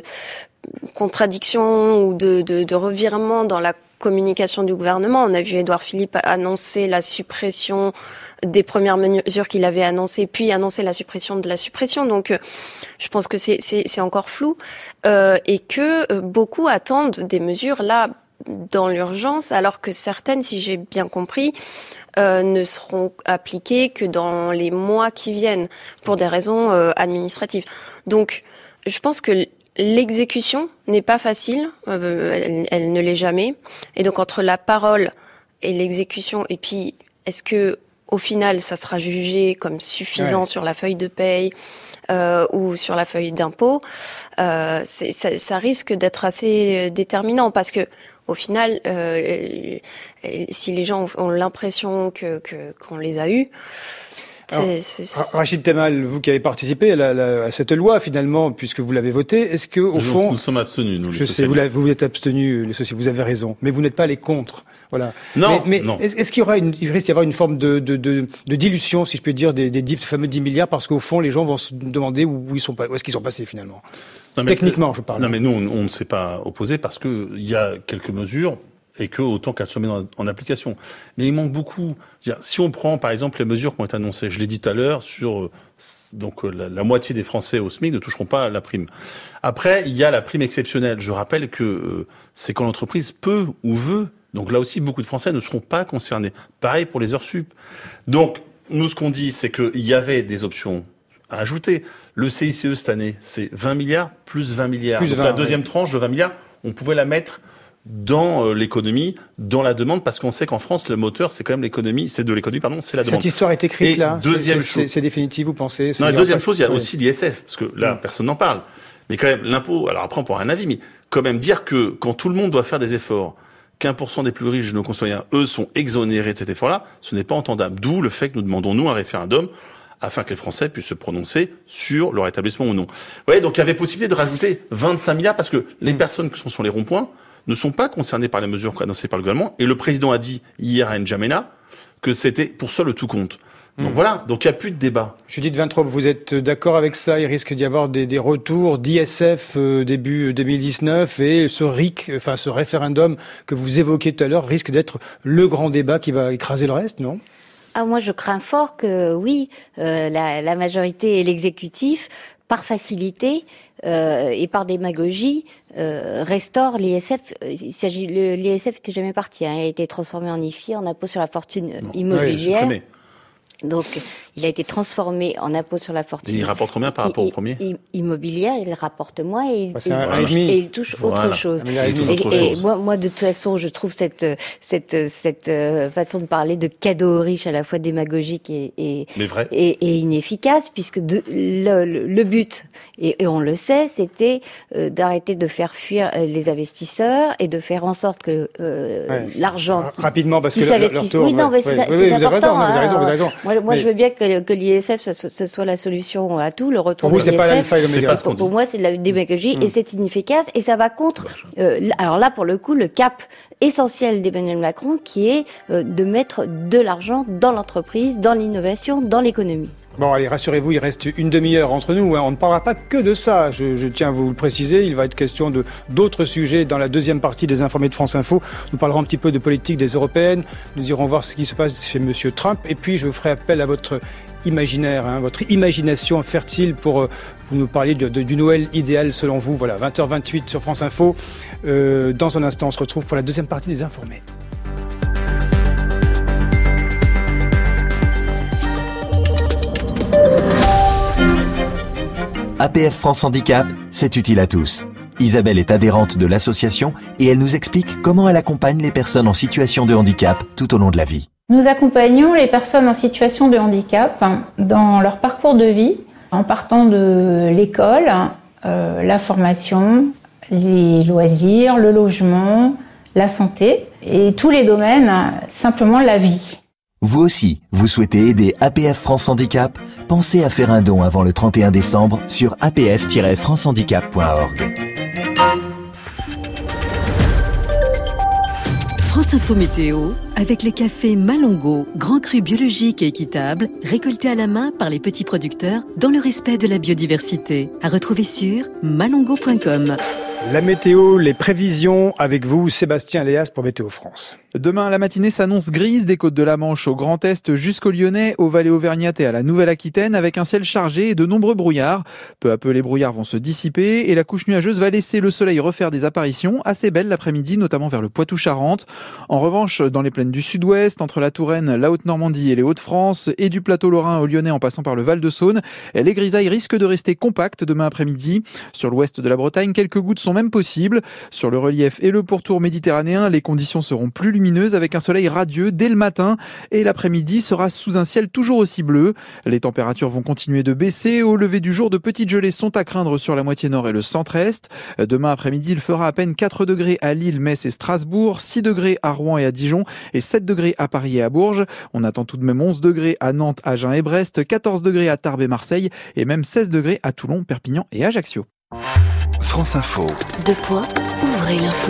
Speaker 6: contradictions ou de, de, de revirements dans la communication du gouvernement. On a vu Édouard Philippe annoncer la suppression des premières mesures qu'il avait annoncées, puis annoncer la suppression de la suppression. Donc, euh, je pense que c'est, c'est, c'est encore flou euh, et que euh, beaucoup attendent des mesures là dans l'urgence, alors que certaines, si j'ai bien compris, euh, ne seront appliquées que dans les mois qui viennent pour des raisons euh, administratives. Donc, je pense que l'exécution n'est pas facile, euh, elle, elle ne l'est jamais. Et donc entre la parole et l'exécution, et puis est-ce que au final ça sera jugé comme suffisant ouais. sur la feuille de paye euh, ou sur la feuille d'impôt, euh, c'est, ça, ça risque d'être assez déterminant parce que au final, euh, si les gens ont l'impression que, que qu'on les a eus.
Speaker 2: Alors, c'est, c'est... Rachid Temal, vous qui avez participé à, la, la, à cette loi finalement, puisque vous l'avez votée, est-ce que au
Speaker 1: nous,
Speaker 2: fond,
Speaker 1: nous sommes abstenus, nous, les
Speaker 2: je sais, vous, vous vous êtes abstenus, les socialistes, vous avez raison, mais vous n'êtes pas allés contre, voilà.
Speaker 1: Non,
Speaker 2: mais, mais
Speaker 1: non.
Speaker 2: Est-ce, est-ce qu'il y aura une, il risque d'y avoir une forme de, de, de, de dilution, si je peux dire, des, des, des fameux dix milliards, parce qu'au fond, les gens vont se demander où ils sont pas, où est-ce qu'ils sont passés finalement. Non, mais, Techniquement, je parle.
Speaker 1: Non, mais nous, on, on ne s'est pas opposé parce que il y a quelques mesures. Et que autant qu'elles soient mises en, en application. Mais il manque beaucoup. Si on prend, par exemple, les mesures qui ont été annoncées, je l'ai dit tout à l'heure, sur donc la, la moitié des Français au SMIC ne toucheront pas la prime. Après, il y a la prime exceptionnelle. Je rappelle que euh, c'est quand l'entreprise peut ou veut. Donc là aussi, beaucoup de Français ne seront pas concernés. Pareil pour les heures sup. Donc, nous, ce qu'on dit, c'est qu'il y avait des options à ajouter. Le C I C E cette année, c'est vingt milliards plus vingt milliards.
Speaker 2: Plus
Speaker 1: donc
Speaker 2: vingt,
Speaker 1: la deuxième
Speaker 2: oui.
Speaker 1: tranche de vingt milliards, on pouvait la mettre dans l'économie, dans la demande, parce qu'on sait qu'en France, le moteur, c'est quand même l'économie, c'est de l'économie, pardon, c'est la demande.
Speaker 2: Cette histoire est écrite,
Speaker 1: et
Speaker 2: là.
Speaker 1: Deuxième
Speaker 2: c'est,
Speaker 1: chose.
Speaker 2: C'est, c'est définitif, vous pensez?
Speaker 1: Non, la deuxième chose, il y a
Speaker 2: oui.
Speaker 1: aussi l'I S F, parce que là,
Speaker 2: mmh. personne
Speaker 1: n'en parle. Mais quand même, l'impôt, alors après, on pourra un avis, mais quand même dire que quand tout le monde doit faire des efforts, qu'un pour cent des plus riches de nos concitoyens, eux, sont exonérés de cet effort-là, ce n'est pas entendable. D'où le fait que nous demandons, nous, un référendum, afin que les Français puissent se prononcer sur leur établissement ou non. Vous voyez, donc il y avait possibilité de rajouter vingt-cinq milliards, parce que les mmh. personnes qui sont sur les ronds-points ne sont pas concernés par les mesures annoncées par le gouvernement. Et le président a dit hier à N'Djamena que c'était pour ça le tout compte. Donc mmh. voilà, donc il n'y a plus de débat.
Speaker 2: Judith Vintraub, vous êtes d'accord avec ça? Il risque d'y avoir des, des retours d'I S F euh, début deux mille dix-neuf et ce R I C, enfin ce référendum que vous évoquiez tout à l'heure, risque d'être le grand débat qui va écraser le reste, non?
Speaker 3: Ah, moi je crains fort que oui, euh, la, la majorité et l'exécutif, par facilité euh, et par démagogie, euh, restaure l'I S F. Il s'agit, le, l'I S F n'était jamais parti. Hein, il a été transformé en I F I, en impôt sur la fortune
Speaker 1: non.
Speaker 3: immobilière.
Speaker 1: Oui,
Speaker 3: donc, il a été transformé en impôt sur la fortune.
Speaker 1: Et il rapporte combien par rapport
Speaker 3: I,
Speaker 1: au premier
Speaker 3: I, Immobilière, il rapporte moins et,
Speaker 2: bah,
Speaker 3: et,
Speaker 2: un,
Speaker 3: et, et il touche voilà. autre chose.
Speaker 1: Il touche
Speaker 3: et,
Speaker 1: autre
Speaker 3: et,
Speaker 1: chose.
Speaker 3: et moi, moi, de toute façon, je trouve cette cette cette euh, façon de parler de cadeau riche à la fois démagogique et et, et, et inefficace, puisque de, le, le, le but, et, et on le sait, c'était euh, d'arrêter de faire fuir euh, les investisseurs et de faire en sorte que euh, ouais. l'argent
Speaker 2: rapidement parce
Speaker 3: qui
Speaker 2: que
Speaker 3: s'investisse. Oui, non, mais
Speaker 2: ouais.
Speaker 3: c'est,
Speaker 2: ouais.
Speaker 3: c'est
Speaker 2: oui,
Speaker 3: important.
Speaker 2: Vous avez raison, vous avez raison.
Speaker 3: Moi, moi
Speaker 2: Mais...
Speaker 3: je veux bien que, que l'I S F, ce, ce soit la solution à tout, le retour
Speaker 2: pour vous,
Speaker 3: de l'I S F.
Speaker 2: C'est pas l'alpha et l'oméga.
Speaker 3: Pour, pour moi, c'est de la démagogie mmh. et c'est inefficace et ça va contre. Euh, alors là, pour le coup, le cap essentiel d'Emmanuel Macron, qui est euh, de mettre de l'argent dans l'entreprise, dans l'innovation, dans l'économie.
Speaker 2: Bon, allez, rassurez-vous, il reste une demi-heure entre nous. Hein. On ne parlera pas que de ça. Je, je tiens à vous le préciser. Il va être question de d'autres sujets dans la deuxième partie des Informés de France Info. Nous parlerons un petit peu de politique des européennes. Nous irons voir ce qui se passe chez Monsieur Trump. Et puis, je vous ferai appel à votre imaginaire, hein, votre imagination fertile pour euh, vous nous parliez de, de, du Noël idéal selon vous. Voilà, vingt heures vingt-huit sur France Info. Euh, dans un instant, on se retrouve pour la deuxième partie des Informés.
Speaker 11: A P F France Handicap, c'est utile à tous. Isabelle est adhérente de l'association et elle nous explique comment elle accompagne les personnes en situation de handicap tout au long de la vie.
Speaker 12: Nous accompagnons les personnes en situation de handicap dans leur parcours de vie, en partant de l'école, euh, la formation, les loisirs, le logement, la santé et tous les domaines, simplement la vie.
Speaker 11: Vous aussi, vous souhaitez aider A P F France Handicap? Pensez à faire un don avant le trente et un décembre sur a p f tiret france handicap point org.
Speaker 13: France Info Météo, avec les cafés Malongo, grand cru biologique et équitable, récoltés à la main par les petits producteurs dans le respect de la biodiversité. À retrouver sur malongo point com.
Speaker 2: La météo, les prévisions avec vous, Sébastien Léas pour Météo France.
Speaker 14: Demain, la matinée s'annonce grise des côtes de la Manche au Grand Est jusqu'au Lyonnais, aux vallées auvergnates et à la Nouvelle-Aquitaine, avec un ciel chargé et de nombreux brouillards. Peu à peu, les brouillards vont se dissiper et la couche nuageuse va laisser le soleil refaire des apparitions assez belles l'après-midi, notamment vers le Poitou-Charentes. En revanche, dans les plaines du sud-ouest, entre la Touraine, la Haute-Normandie et les Hauts-de-France, et du plateau lorrain au Lyonnais en passant par le Val-de-Saône, les grisailles risquent de rester compactes demain après-midi. Sur l'ouest de la Bretagne, quelques gouttes sont même possibles. Sur le relief et le pourtour méditerranéen, les conditions seront plus lumineuses avec un soleil radieux dès le matin et l'après-midi sera sous un ciel toujours aussi bleu. Les températures vont continuer de baisser. Au lever du jour, de petites gelées sont à craindre sur la moitié nord et le centre-est. Demain après-midi, il fera à peine quatre degrés à Lille, Metz et Strasbourg, six degrés à Rouen et à Dijon et sept degrés à Paris et à Bourges. On attend tout de même onze degrés à Nantes, Agen et Brest, quatorze degrés à Tarbes et Marseille et même seize degrés à Toulon, Perpignan et Ajaccio.
Speaker 9: France Info.
Speaker 13: Deux points, ouvrez l'info.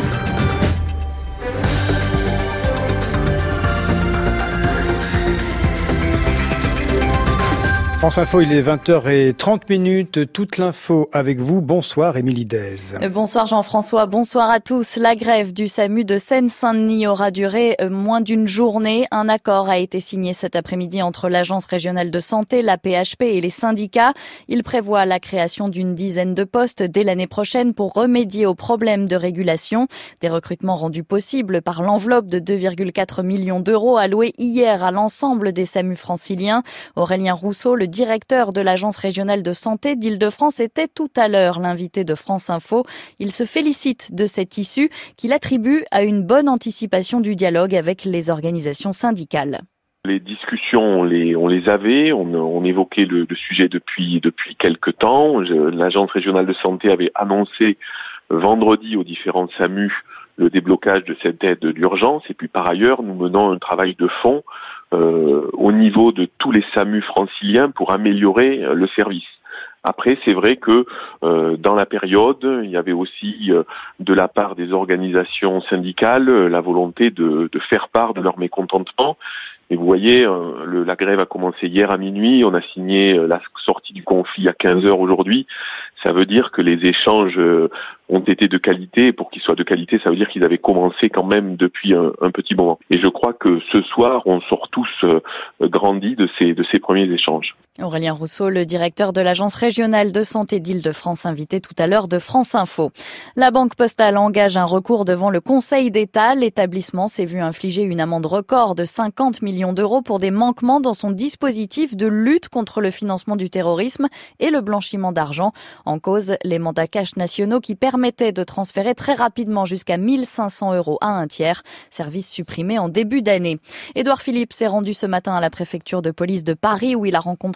Speaker 2: France Info, il est vingt heures trente minutes. Toute l'info avec vous. Bonsoir, Émilie Dez.
Speaker 15: Bonsoir Jean-François, bonsoir à tous. La grève du SAMU de Seine-Saint-Denis aura duré moins d'une journée. Un accord a été signé cet après-midi entre l'Agence régionale de santé, la P H P et les syndicats. Il prévoit la création d'une dizaine de postes dès l'année prochaine pour remédier aux problèmes de régulation. Des recrutements rendus possibles par l'enveloppe de deux virgule quatre millions d'euros allouée hier à l'ensemble des SAMU franciliens. Aurélien Rousseau, le directeur de l'Agence régionale de santé d'Île-de-France, était tout à l'heure l'invité de France Info. Il se félicite de cette issue qu'il attribue à une bonne anticipation du dialogue avec les organisations syndicales.
Speaker 16: Les discussions, on les, on les avait, on, on évoquait le, le sujet depuis, depuis quelques temps. Je, l'Agence régionale de santé avait annoncé vendredi aux différents SAMU le déblocage de cette aide d'urgence. Et puis par ailleurs, nous menons un travail de fond euh, au niveau de tous les SAMU franciliens pour améliorer euh, le service. Après, c'est vrai que euh, dans la période, il y avait aussi euh, de la part des organisations syndicales euh, la volonté de, de faire part de leur mécontentement. Et vous voyez, euh, le, la grève a commencé hier à minuit, on a signé euh, la sortie du conflit à quinze heures aujourd'hui. Ça veut dire que les échanges euh, ont été de qualité, et pour qu'ils soient de qualité, ça veut dire qu'ils avaient commencé quand même depuis un, un petit moment. Et je crois que ce soir, on sort tous euh, grandis de ces, de ces premiers échanges.
Speaker 15: Aurélien Rousseau, le directeur de l'Agence régionale de santé d'Île-de-France, invité tout à l'heure de France Info. La Banque Postale engage un recours devant le Conseil d'État. L'établissement s'est vu infliger une amende record de cinquante millions d'euros pour des manquements dans son dispositif de lutte contre le financement du terrorisme et le blanchiment d'argent. En cause, les mandats cash nationaux qui permettaient de transférer très rapidement jusqu'à mille cinq cents euros à un tiers, service supprimé en début d'année. Édouard Philippe s'est rendu ce matin à la préfecture de police de Paris où il a rencontré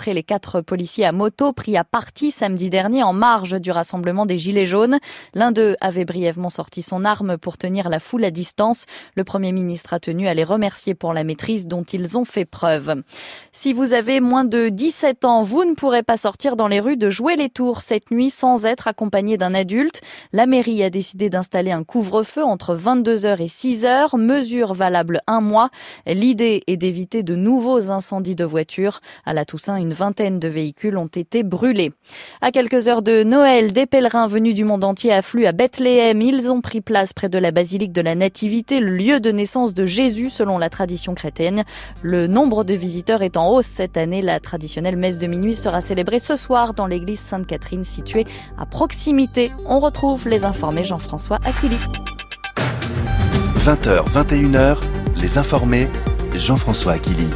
Speaker 15: rencontré les quatre policiers à moto pris à partie samedi dernier en marge du rassemblement des Gilets jaunes. L'un d'eux avait brièvement sorti son arme pour tenir la foule à distance. Le Premier ministre a tenu à les remercier pour la maîtrise dont ils ont fait preuve. Si vous avez moins de dix-sept ans, vous ne pourrez pas sortir dans les rues de jouer les tours cette nuit sans être accompagné d'un adulte. La mairie a décidé d'installer un couvre-feu entre vingt-deux heures et six heures, mesure valable un mois. L'idée est d'éviter de nouveaux incendies de voitures. À la Toussaint, une vingtaine de véhicules ont été brûlés. À quelques heures de Noël, des pèlerins venus du monde entier affluent à Bethléem. Ils ont pris place près de la basilique de la Nativité, le lieu de naissance de Jésus selon la tradition chrétienne. Le nombre de visiteurs est en hausse cette année. La traditionnelle messe de minuit sera célébrée ce soir dans l'église Sainte-Catherine située à proximité. On retrouve les informés Jean-François Aquili.
Speaker 9: vingt heures, vingt et une heures, les informés Jean-François Aquili.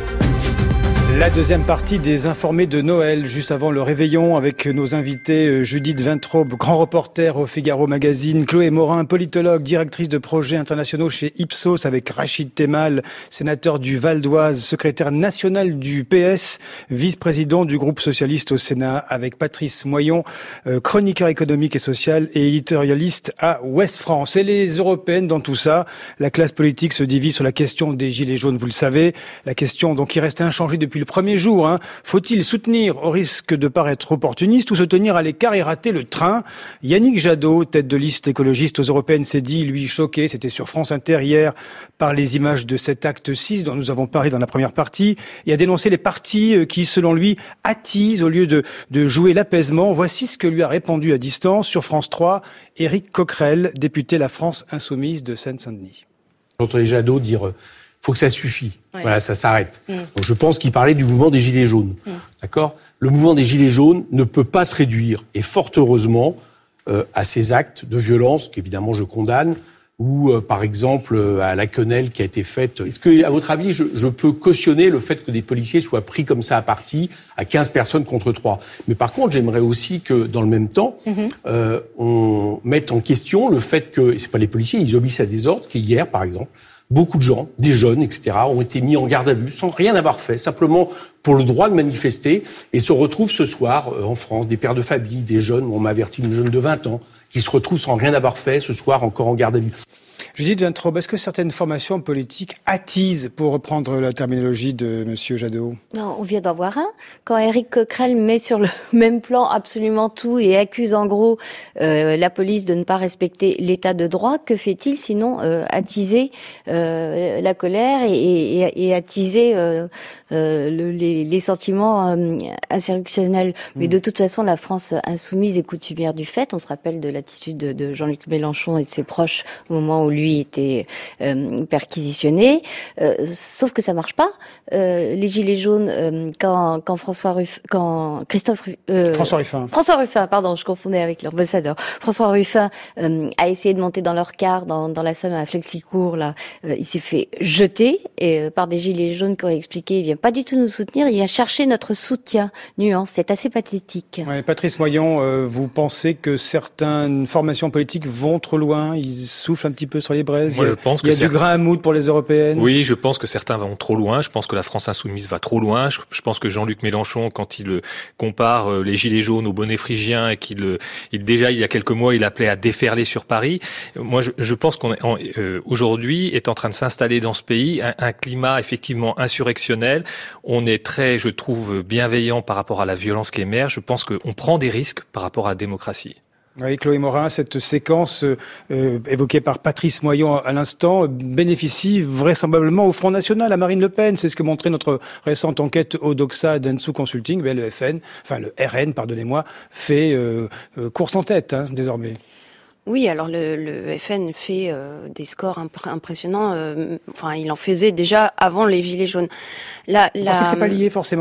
Speaker 2: La deuxième partie des informés de Noël, juste avant le réveillon, avec nos invités Judith Vintraube, grand reporter au Figaro Magazine, Chloé Morin, politologue, directrice de projets internationaux chez Ipsos, avec Rachid Temal, sénateur du Val d'Oise, secrétaire national du P S, vice-président du groupe socialiste au Sénat, avec Patrice Moyon, chroniqueur économique et social et éditorialiste à Ouest France. Et les européennes dans tout ça, la classe politique se divise sur la question des gilets jaunes, vous le savez, la question donc qui reste inchangée depuis le premier jour. Hein. Faut-il soutenir au risque de paraître opportuniste ou se tenir à l'écart et rater le train? Yannick Jadot, tête de liste écologiste aux européennes, s'est dit, lui, choqué, c'était sur France Inter hier, par les images de cet acte six dont nous avons parlé dans la première partie, et a dénoncé les partis qui, selon lui, attisent au lieu de, de jouer l'apaisement. Voici ce que lui a répondu à distance sur France trois, Éric Coquerel, député La France Insoumise de Seine-Saint-Denis.
Speaker 17: J'entendais Jadot dire... faut que ça suffit. Ouais. Voilà, ça s'arrête. Mmh. Donc je pense qu'il parlait du mouvement des Gilets jaunes. Mmh. D'accord ? Le mouvement des Gilets jaunes ne peut pas se réduire, et fort heureusement, euh, à ces actes de violence qu'évidemment je condamne, ou euh, par exemple euh, à la quenelle qui a été faite. Est-ce que, à votre avis, je, je peux cautionner le fait que des policiers soient pris comme ça à partie, à quinze personnes contre trois ? Mais par contre, j'aimerais aussi que, dans le même temps, mmh. euh, on mette en question le fait que, et c'est pas les policiers, ils obéissent à des ordres, qu'hier, par exemple, beaucoup de gens, des jeunes, et cetera, ont été mis en garde à vue sans rien avoir fait, simplement pour le droit de manifester, et se retrouvent ce soir euh, en France, des pères de famille, des jeunes, on m'a averti une jeune de vingt ans, qui se retrouvent sans rien avoir fait, ce soir encore en garde à vue.
Speaker 2: Judith Vintraube, est-ce que certaines formations politiques attisent, pour reprendre la terminologie de Monsieur Jadot ?
Speaker 3: Non, on vient d'en voir un. Quand Éric Coquerel met sur le même plan absolument tout et accuse en gros euh, la police de ne pas respecter l'état de droit, que fait-il sinon euh, attiser euh, la colère et, et, et attiser euh, euh, le, les, les sentiments euh, insurrectionnels. Mais mmh. de toute façon, la France insoumise est coutumière du fait. On se rappelle de l'attitude de, de Jean-Luc Mélenchon et de ses proches au moment où lui était euh, perquisitionné. Euh, sauf que ça marche pas. Euh, les gilets jaunes, euh, quand, quand François Ruff, quand Christophe,
Speaker 2: euh, François Ruffin,
Speaker 3: François Ruffin, pardon, je confondais avec l'ambassadeur. François Ruffin euh, a essayé de monter dans leur car dans, dans la Somme à Flexicourt. Là, euh, il s'est fait jeter et euh, par des gilets jaunes qui ont expliqué, il vient pas du tout nous soutenir, il vient chercher notre soutien. Nuance, c'est assez pathétique.
Speaker 2: Ouais, Patrice Moyon, euh, vous pensez que certaines formations politiques vont trop loin, ils soufflent un petit peu sur les braises.
Speaker 4: Moi,
Speaker 2: il y a,
Speaker 4: je pense
Speaker 2: il y a
Speaker 4: que
Speaker 2: du grain à moudre pour les européennes.
Speaker 4: Oui, je pense que certains vont trop loin. Je pense que la France insoumise va trop loin. Je, je pense que Jean-Luc Mélenchon, quand il compare les gilets jaunes aux bonnets phrygiens et qu'il, il, déjà il y a quelques mois, il appelait à déferler sur Paris. Moi, je, je pense qu'on est en, euh, aujourd'hui est en train de s'installer dans ce pays un, un climat effectivement insurrectionnel. On est très, je trouve, bienveillant par rapport à la violence qui émerge. Je pense qu'on prend des risques par rapport à la démocratie.
Speaker 2: Oui, Chloé Morin, cette séquence euh, évoquée par Patrice Moyon à l'instant bénéficie vraisemblablement au Front National, à Marine Le Pen. C'est ce que montrait notre récente enquête Odoxa Dentsu Consulting. Mais le F N, enfin le R N, pardonnez-moi, fait euh, euh, course en tête hein, désormais.
Speaker 6: Oui, alors le, le F N fait euh, des scores imp- impressionnants. Euh, enfin, il en faisait déjà avant les Gilets jaunes. La,
Speaker 2: Vous
Speaker 6: la...
Speaker 2: pensez que c'est pas lié forcément ?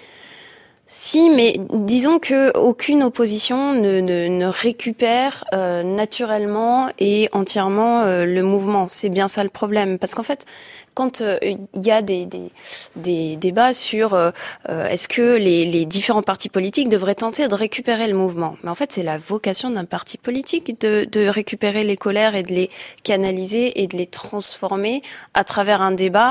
Speaker 6: Si, mais disons que aucune opposition ne, ne, ne récupère euh, naturellement et entièrement euh, le mouvement. C'est bien ça le problème, parce qu'en fait, quand il euh, y a des, des, des débats sur euh, est-ce que les, les différents partis politiques devraient tenter de récupérer le mouvement, mais en fait, c'est la vocation d'un parti politique de, de récupérer les colères et de les canaliser et de les transformer à travers un débat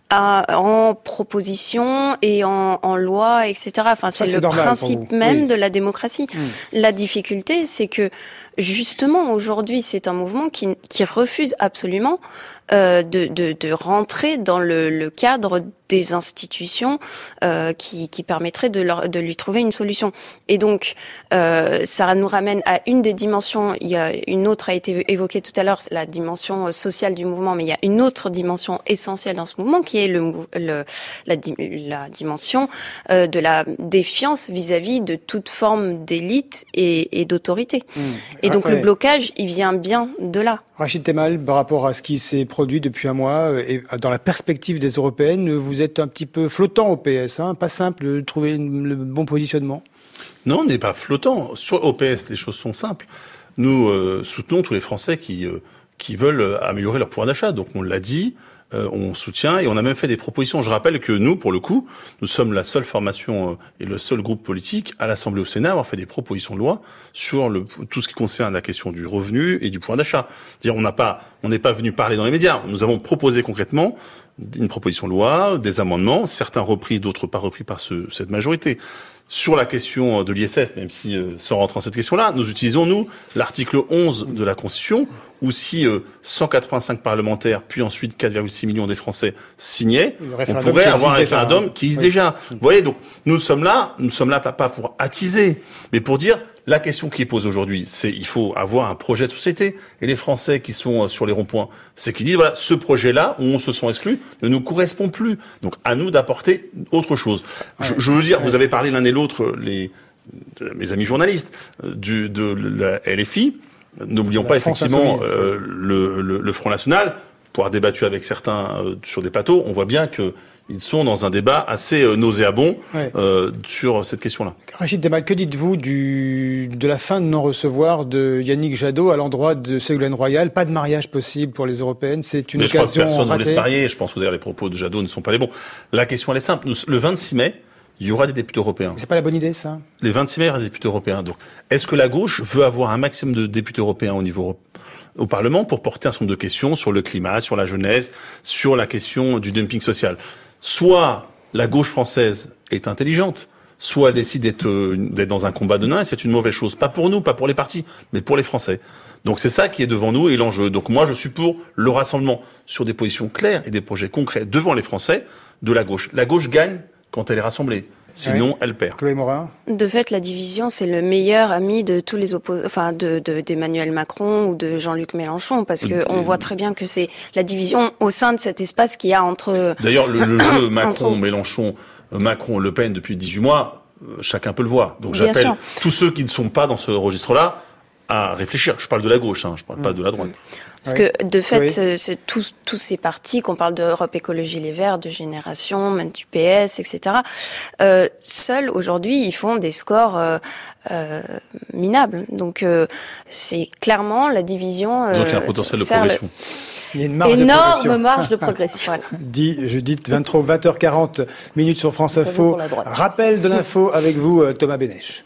Speaker 6: à, en proposition et en, en loi, et cetera. Enfin, c'est, c'est le principe même oui. de la démocratie. Mmh. La difficulté, c'est que justement aujourd'hui, c'est un mouvement qui, qui refuse absolument euh, de, de, de rentrer dans le, le cadre des institutions euh, qui, qui permettraient de, leur, de lui trouver une solution. Et donc, euh, ça nous ramène à une des dimensions. Il y a une autre a été évoquée tout à l'heure, la dimension sociale du mouvement, mais il y a une autre dimension essentielle dans ce mouvement qui est le, le, la, la dimension euh, de la défiance vis-à-vis de toute forme d'élite et, et d'autorité. Mmh. Et donc, ah, ouais. le blocage, il vient bien de là.
Speaker 2: Rachid Temal, par rapport à ce qui s'est produit depuis un mois, et dans la perspective des Européennes, vous êtes un petit peu flottant au P S, hein, pas simple de trouver le bon positionnement.
Speaker 1: Non, on n'est pas flottant. Sur O P S, les choses sont simples. Nous euh, soutenons tous les Français qui, euh, qui veulent améliorer leur pouvoir d'achat. Donc on l'a dit, euh, on soutient et on a même fait des propositions. Je rappelle que nous, pour le coup, nous sommes la seule formation euh, et le seul groupe politique à l'Assemblée au Sénat à avoir fait des propositions de loi sur le, tout ce qui concerne la question du revenu et du pouvoir d'achat. Dire, on n'a pas, on n'est pas venu parler dans les médias. Nous avons proposé concrètement une proposition de loi, des amendements, certains repris, d'autres pas repris par ce, cette majorité. Sur la question de l'I S F, même si, euh, sans rentrer dans cette question-là, nous utilisons, nous, l'article onze de la Constitution, où si euh, cent quatre-vingt-cinq parlementaires, puis ensuite quatre virgule six millions des Français signaient, on pourrait avoir un référendum déjà, qui existe oui. déjà. Vous voyez, donc, nous sommes là, nous sommes là pas pour attiser, mais pour dire, la question qui est posée aujourd'hui, c'est il faut avoir un projet de société. Et les Français qui sont sur les ronds-points, c'est qu'ils disent, voilà, ce projet-là, où on se sent exclu, ne nous correspond plus. Donc, à nous d'apporter autre chose. Ouais, je, je veux dire, ouais. vous avez parlé l'un et l'autre, les, mes amis journalistes, du, de la L F I. N'oublions pas effectivement euh, le, le, le Front National. Pour avoir débattu avec certains euh, sur des plateaux, on voit bien que ils sont dans un débat assez euh, nauséabond ouais. euh, sur cette question-là.
Speaker 2: Rachid Temal, que dites-vous du, de la fin de non-recevoir de Yannick Jadot à l'endroit de Ségolène Royal? Pas de mariage possible pour les Européennes, c'est une
Speaker 1: Mais
Speaker 2: occasion
Speaker 1: je crois que personne
Speaker 2: ratée.
Speaker 1: ne laisse parier. Je pense que d'ailleurs les propos de Jadot ne sont pas les bons. La question elle est simple. Nous, le vingt-six mai, il y aura des députés européens.
Speaker 2: C'est pas la bonne idée, ça?
Speaker 1: Les vingt-six mai, il y aura des députés européens. Donc, est-ce que la gauche veut avoir un maximum de députés européens au niveau au Parlement pour porter un certain nombre de questions sur le climat, sur la jeunesse, sur la question du dumping social? Soit la gauche française est intelligente, soit elle décide d'être, d'être dans un combat de nains, et c'est une mauvaise chose. Pas pour nous, pas pour les partis, mais pour les Français. Donc c'est ça qui est devant nous et l'enjeu. Donc moi je suis pour le rassemblement sur des positions claires et des projets concrets devant les Français de la gauche. La gauche gagne quand elle est rassemblée. Sinon, oui. elle perd.
Speaker 2: Chloé Morin.
Speaker 6: De fait, la division, c'est le meilleur ami de tous les opposants, enfin, de, de, d'Emmanuel Macron ou de Jean-Luc Mélenchon, parce que on voit très bien que c'est la division au sein de cet espace qu'il y a entre.
Speaker 1: D'ailleurs, le, le jeu Macron-Mélenchon, Macron-Le Pen depuis dix-huit mois, chacun peut le voir. Donc bien j'appelle sûr. tous ceux qui ne sont pas dans ce registre-là à réfléchir. Je parle de la gauche, hein, je parle mmh. pas de la droite.
Speaker 6: Parce oui. que, de fait, oui. c'est, c'est tous, tous ces partis, qu'on parle d'Europe Écologie Les Verts, de Génération, même du P S, et cetera, euh, seuls, aujourd'hui, ils font des scores euh, euh, minables. Donc, euh, c'est clairement la division... Euh,
Speaker 1: Donc, il y a un potentiel de progression. Le...
Speaker 2: Il y a une marge
Speaker 3: énorme
Speaker 2: de progression.
Speaker 3: marge de progression.
Speaker 2: Voilà. Dit, je dis vingt heures quarante minutes sur France Info. Rappel de l'info avec vous, Thomas Bénèche.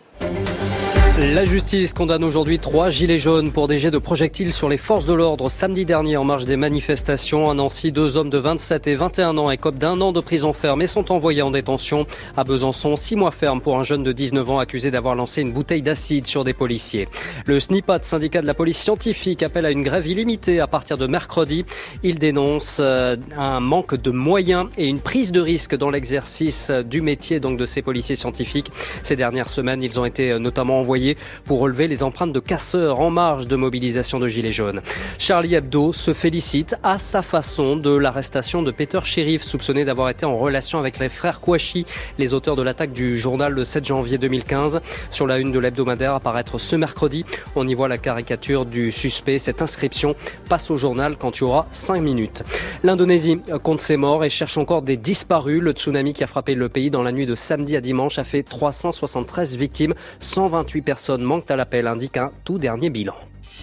Speaker 7: La justice condamne aujourd'hui trois gilets jaunes pour des jets de projectiles sur les forces de l'ordre samedi dernier en marge des manifestations. À Nancy, deux hommes de vingt-sept et vingt et un ans écopent d'un an de prison ferme et sont envoyés en détention. À Besançon, six mois ferme pour un jeune de dix-neuf ans accusé d'avoir lancé une bouteille d'acide sur des policiers. Le SNIPAT, syndicat de la police scientifique, appelle à une grève illimitée à partir de mercredi. Il dénonce un manque de moyens et une prise de risque dans l'exercice du métier donc de ces policiers scientifiques. Ces dernières semaines, ils ont été notamment envoyés pour relever les empreintes de casseurs en marge de mobilisation de Gilets jaunes. Charlie Hebdo se félicite à sa façon de l'arrestation de Peter Sherif, soupçonné d'avoir été en relation avec les frères Kouachi, les auteurs de l'attaque du journal le sept janvier deux mille quinze. Sur la une de l'hebdomadaire apparaître ce mercredi, on y voit la caricature du suspect. Cette inscription passe au journal quand tu auras cinq minutes. L'Indonésie compte ses morts et cherche encore des disparus. Le tsunami qui a frappé le pays dans la nuit de samedi à dimanche a fait trois cent soixante-treize victimes, cent vingt-huit personnes manquent à l'appel, indique un tout dernier bilan.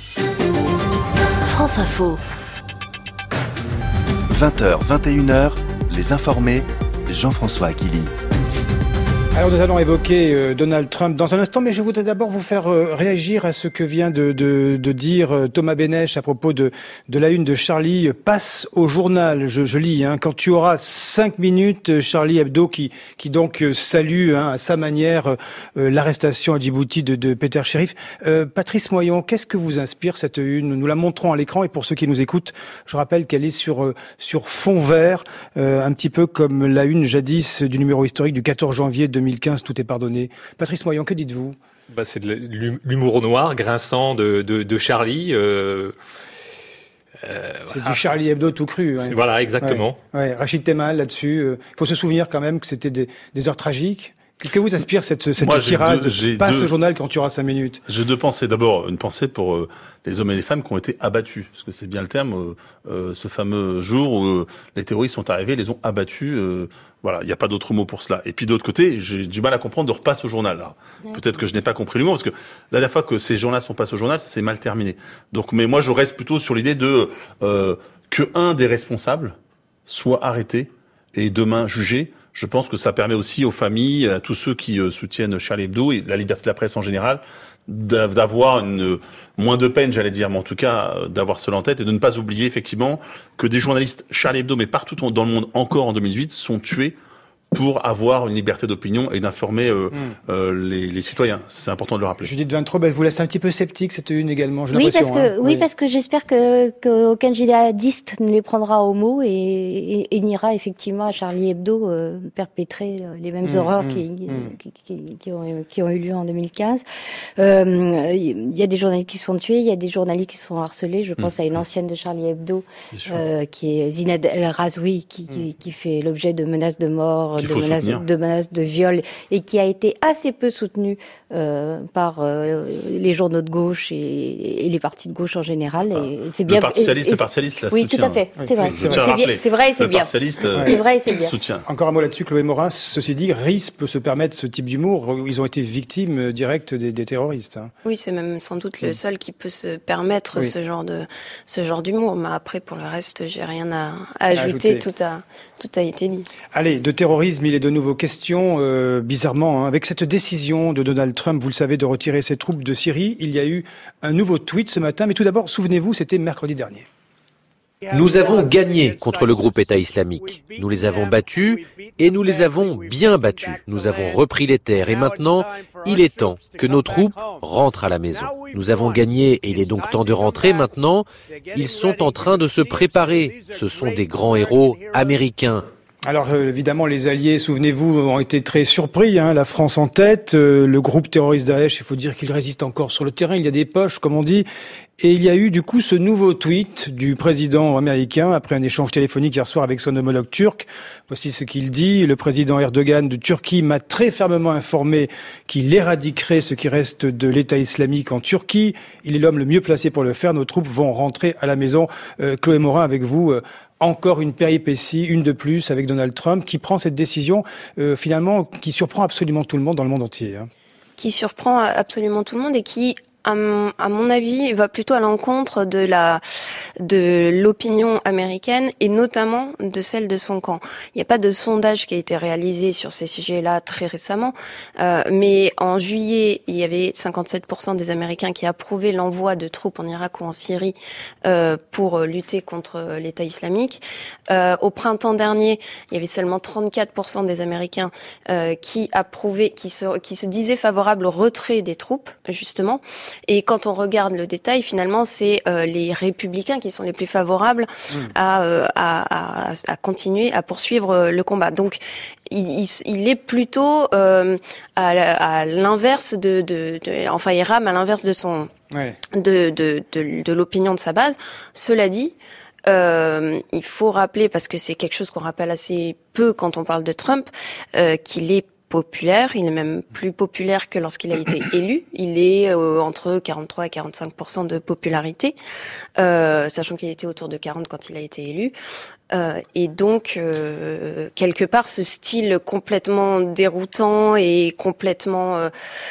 Speaker 9: France Info. vingt heures, vingt et une heures, les informés, Jean-François Aquili.
Speaker 2: Alors nous allons évoquer euh, Donald Trump dans un instant, mais je voudrais d'abord vous faire euh, réagir à ce que vient de, de, de dire euh, Thomas Bénèche à propos de, de la une de Charlie. Euh, passe au journal, je, je lis, hein, quand tu auras cinq minutes, Charlie Hebdo qui, qui donc euh, salue hein, à sa manière euh, l'arrestation à Djibouti de, de Peter Sherif. Euh, Patrice Moyon, qu'est-ce que vous inspire cette une? Nous la montrons à l'écran et pour ceux qui nous écoutent, je rappelle qu'elle est sur, euh, sur fond vert, euh, un petit peu comme la une jadis du numéro historique du quatorze janvier deux mille quinze, tout est pardonné. Patrice Moyon, que dites-vous?
Speaker 4: Bah, c'est de l'humour noir, grinçant de, de, de Charlie. Euh,
Speaker 2: euh, c'est voilà. Du Charlie Hebdo tout cru. Ouais.
Speaker 4: Voilà, exactement.
Speaker 2: Ouais, ouais. Rachid Temal là-dessus. Il euh, faut se souvenir quand même que c'était des, des heures tragiques. Que vous inspire cette, cette Moi, tirade deux, Passe deux, au journal quand tu auras cinq minutes.
Speaker 1: J'ai deux pensées. D'abord, une pensée pour euh, les hommes et les femmes qui ont été abattus. Parce que c'est bien le terme, euh, euh, ce fameux jour où euh, les terroristes sont arrivés, les ont abattus. Euh, voilà, il n'y a pas d'autre mot pour cela. Et puis d'autre côté, j'ai du mal à comprendre de repasse au journal. Là. Peut-être que je n'ai pas compris l'humour, parce que la dernière fois que ces gens-là sont passés au journal, ça s'est mal terminé. Donc, mais moi, je reste plutôt sur l'idée de euh, que un des responsables soit arrêté et demain jugé. Je pense que ça permet aussi aux familles, à tous ceux qui euh, soutiennent Charlie Hebdo et la liberté de la presse en général, d'avoir une moins de peine, j'allais dire, mais en tout cas d'avoir cela en tête et de ne pas oublier effectivement que des journalistes Charlie Hebdo, mais partout dans le monde encore en deux mille huit, sont tués pour avoir une liberté d'opinion et d'informer euh, mmh. euh, les, les citoyens. C'est important de le rappeler.
Speaker 2: Judith Vintraub, elle vous laisse un petit peu sceptique, cette une également, j'ai
Speaker 3: oui,
Speaker 2: l'impression.
Speaker 3: Parce que,
Speaker 2: hein.
Speaker 3: oui, oui, parce que j'espère que, qu'aucun djihadiste ne les prendra au mot et, et, et n'ira effectivement à Charlie Hebdo euh, perpétrer les mêmes mmh, horreurs mmh, qui, mmh. Qui, qui, qui, ont, qui ont eu lieu en deux mille quinze. Il euh, y a des journalistes qui sont tués, il y a des journalistes qui sont harcelés. Je pense mmh. à une ancienne de Charlie Hebdo, euh, qui est Zinad El Razoui, qui, mmh. qui, qui fait l'objet de menaces de mort, de menaces de menaces de viol et qui a été assez peu soutenu euh, par euh, les journaux de gauche et, et les partis de gauche en général. Et c'est bien.
Speaker 1: Le Parti socialiste, et, et, le parti socialiste, la
Speaker 3: oui,
Speaker 1: soutient.
Speaker 3: tout à fait.
Speaker 1: Oui,
Speaker 3: c'est vrai.
Speaker 1: C'est
Speaker 3: bien. C'est vrai, c'est bien. C'est vrai, c'est bien.
Speaker 1: Soutient.
Speaker 2: Encore un mot là-dessus, Chloé Morin. Ceci dit, R I S peut se permettre ce type d'humour. Ils ont été victimes directes des, des terroristes. Hein.
Speaker 6: Oui, c'est même sans doute le seul qui peut se permettre oui. ce genre de ce genre d'humour. Mais après, pour le reste, j'ai rien à, à ajouter. Tout a tout a été dit.
Speaker 2: Allez, de terrorisme, il est de nouveau question. Euh, bizarrement, hein, avec cette décision de Donald Trump, vous le savez, de retirer ses troupes de Syrie, il y a eu un nouveau tweet ce matin. Mais tout d'abord, souvenez-vous, c'était mercredi dernier.
Speaker 18: Nous avons gagné contre le groupe État islamique. Nous les avons battus et nous les avons bien battus. Nous avons repris les terres et maintenant, il est temps que nos troupes rentrent à la maison. Nous avons gagné et il est donc temps de rentrer maintenant. Ils sont en train de se préparer. Ce sont des grands héros américains.
Speaker 2: Alors euh, évidemment, les alliés, souvenez-vous, ont été très surpris. Hein, la France en tête, euh, le groupe terroriste Daesh, il faut dire qu'il résiste encore sur le terrain. Il y a des poches, comme on dit. Et il y a eu du coup ce nouveau tweet du président américain après un échange téléphonique hier soir avec son homologue turc. Voici ce qu'il dit. Le président Erdogan de Turquie m'a très fermement informé qu'il éradiquerait ce qui reste de l'État islamique en Turquie. Il est l'homme le mieux placé pour le faire. Nos troupes vont rentrer à la maison. Euh, Chloé Morin, avec vous. Euh, Encore une péripétie, une de plus, avec Donald Trump, qui prend cette décision, euh, finalement, qui surprend absolument tout le monde dans le monde entier. Hein.
Speaker 6: Qui surprend absolument tout le monde et qui, à mon, à mon avis, va plutôt à l'encontre de la de l'opinion américaine et notamment de celle de son camp. Il n'y a pas de sondage qui a été réalisé sur ces sujets-là très récemment, euh, mais en juillet, il y avait cinquante-sept pour cent des Américains qui approuvaient l'envoi de troupes en Irak ou en Syrie euh, pour lutter contre l'État islamique. Euh, au printemps dernier, il y avait seulement trente-quatre pour cent des Américains euh, qui approuvaient, qui se, qui se disaient favorables au retrait des troupes, justement. Et quand on regarde le détail, finalement, c'est euh, les républicains qui sont les plus favorables mmh. à, euh, à, à, à continuer à poursuivre le combat. Donc, il, il, il est plutôt euh, à, à l'inverse de, de, de, enfin, il rame à l'inverse de son, ouais. de, de, de, de l'opinion de sa base. Cela dit, euh, il faut rappeler, parce que c'est quelque chose qu'on rappelle assez peu quand on parle de Trump, euh, qu'il est populaire, il est même plus populaire que lorsqu'il a été élu. Il est euh, entre quarante-trois et quarante-cinq pour cent de popularité, euh, sachant qu'il était autour de quarante quand il a été élu. Euh, et donc, euh, quelque part, ce style complètement déroutant et complètement... Euh,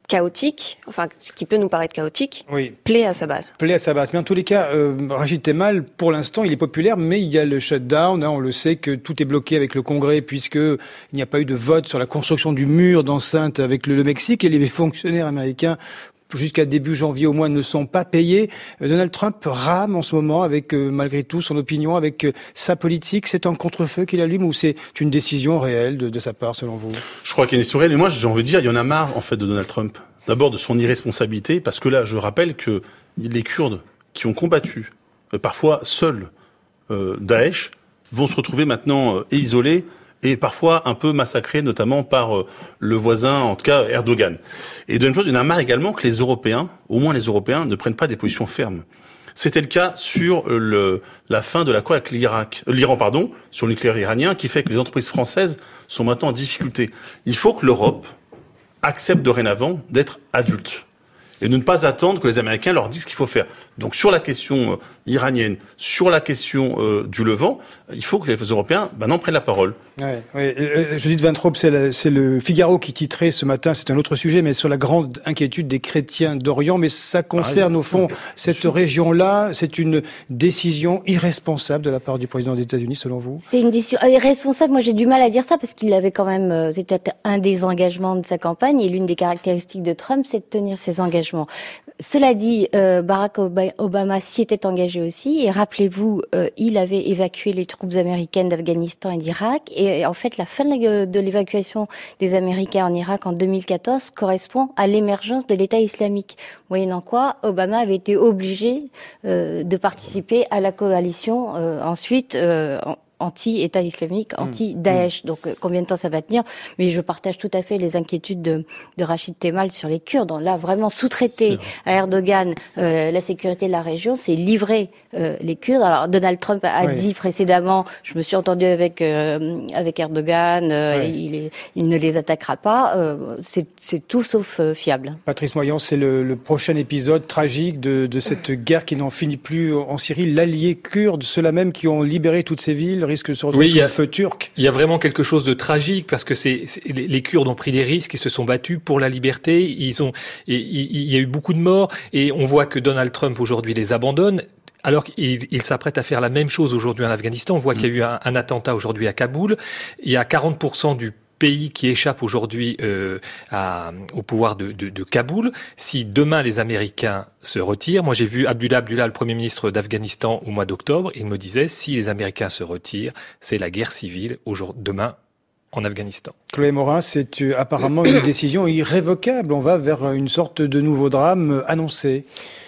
Speaker 6: chaotique, enfin ce qui peut nous paraître chaotique,
Speaker 2: oui.
Speaker 6: plaît à sa base.
Speaker 2: Plaît à sa base. Mais en tous les cas, euh, Rachid Temal, pour l'instant, il est populaire, mais il y a le shutdown. Hein, on le sait que tout est bloqué avec le Congrès, puisque il n'y a pas eu de vote sur la construction du mur d'enceinte avec le, le Mexique, et les fonctionnaires américains jusqu'à début janvier au moins ne sont pas payés. Donald Trump rame en ce moment avec, euh, malgré tout, son opinion, avec euh, sa politique. C'est un contre-feu qu'il allume ou c'est une décision réelle de, de sa part, selon vous?
Speaker 1: Je crois qu'il y a une décision réelle. Et moi, j'ai envie de dire, il y en a marre, en fait, de Donald Trump. D'abord, de son irresponsabilité, parce que là, je rappelle que les Kurdes qui ont combattu, euh, parfois seuls, euh, Daesh, vont se retrouver maintenant euh, isolés et parfois un peu massacrés, notamment par euh, le voisin, en tout cas Erdogan. Et d'une chose, il y en a marre également que les Européens, au moins les Européens, ne prennent pas des positions fermes. C'était le cas sur le, la fin de l'accord avec l'Irak, euh, l'Iran, pardon, sur le nucléaire iranien, qui fait que les entreprises françaises sont maintenant en difficulté. Il faut que l'Europe accepte dorénavant d'être adulte et de ne pas attendre que les Américains leur disent ce qu'il faut faire. Donc sur la question euh, iranienne, sur la question euh, du Levant, il faut que les Européens maintenant prennent la parole.
Speaker 2: Ouais, ouais. Euh, Judith Van Traub, c'est le, c'est le Figaro qui titrait ce matin, c'est un autre sujet, mais sur la grande inquiétude des chrétiens d'Orient, mais ça concerne au fond cette région-là. C'est une décision irresponsable de la part du président des États-Unis, selon vous?
Speaker 3: C'est une décision irresponsable. Moi, j'ai du mal à dire ça parce qu'il avait quand même, euh, c'était un des engagements de sa campagne et l'une des caractéristiques de Trump, c'est de tenir ses engagements. Cela dit, euh, Barack Obama s'y était engagé aussi. Et rappelez-vous, euh, il avait évacué les troupes américaines d'Afghanistan et d'Irak. Et en fait, la fin de l'évacuation des Américains en Irak en deux mille quatorze correspond à l'émergence de l'État islamique. Moyennant quoi, Obama avait été obligé euh, de participer à la coalition euh, ensuite euh, en, anti-État islamique, anti-Daesh. Donc, euh, combien de temps ça va tenir? Mais je partage tout à fait les inquiétudes de, de Rachid Temal sur les Kurdes. On l'a vraiment sous-traité à Erdogan euh, la sécurité de la région, c'est livrer euh, les Kurdes. Alors, Donald Trump a oui. dit précédemment, je me suis entendu avec euh, avec Erdogan, euh, oui. il, est, il ne les attaquera pas. Euh, c'est, c'est tout sauf euh, fiable.
Speaker 2: Patrice Moyan, c'est le, le prochain épisode tragique de, de cette guerre qui n'en finit plus en Syrie. L'allié kurde, ceux-là même qui ont libéré toutes ces villes, risque de se retrouver oui, sous le feu turc.
Speaker 4: Il y a vraiment quelque chose de tragique parce que c'est, c'est les, les Kurdes ont pris des risques, ils se sont battus pour la liberté, ils ont, et, il, il y a eu beaucoup de morts et on voit que Donald Trump aujourd'hui les abandonne. Alors qu'il il s'apprête à faire la même chose aujourd'hui en Afghanistan. On voit qu'il y a eu un, un attentat aujourd'hui à Kaboul. Il y a quarante pour cent du pays qui échappe aujourd'hui euh, à, au pouvoir de, de, de Kaboul. Si demain les Américains se retirent, moi j'ai vu Abdullah Abdullah, le Premier ministre d'Afghanistan, au mois d'octobre, il me disait si les Américains se retirent, c'est la guerre civile aujourd'hui, demain en Afghanistan.
Speaker 2: Chloé Morin, c'est euh, apparemment une décision irrévocable. On va vers une sorte de nouveau drame annoncé.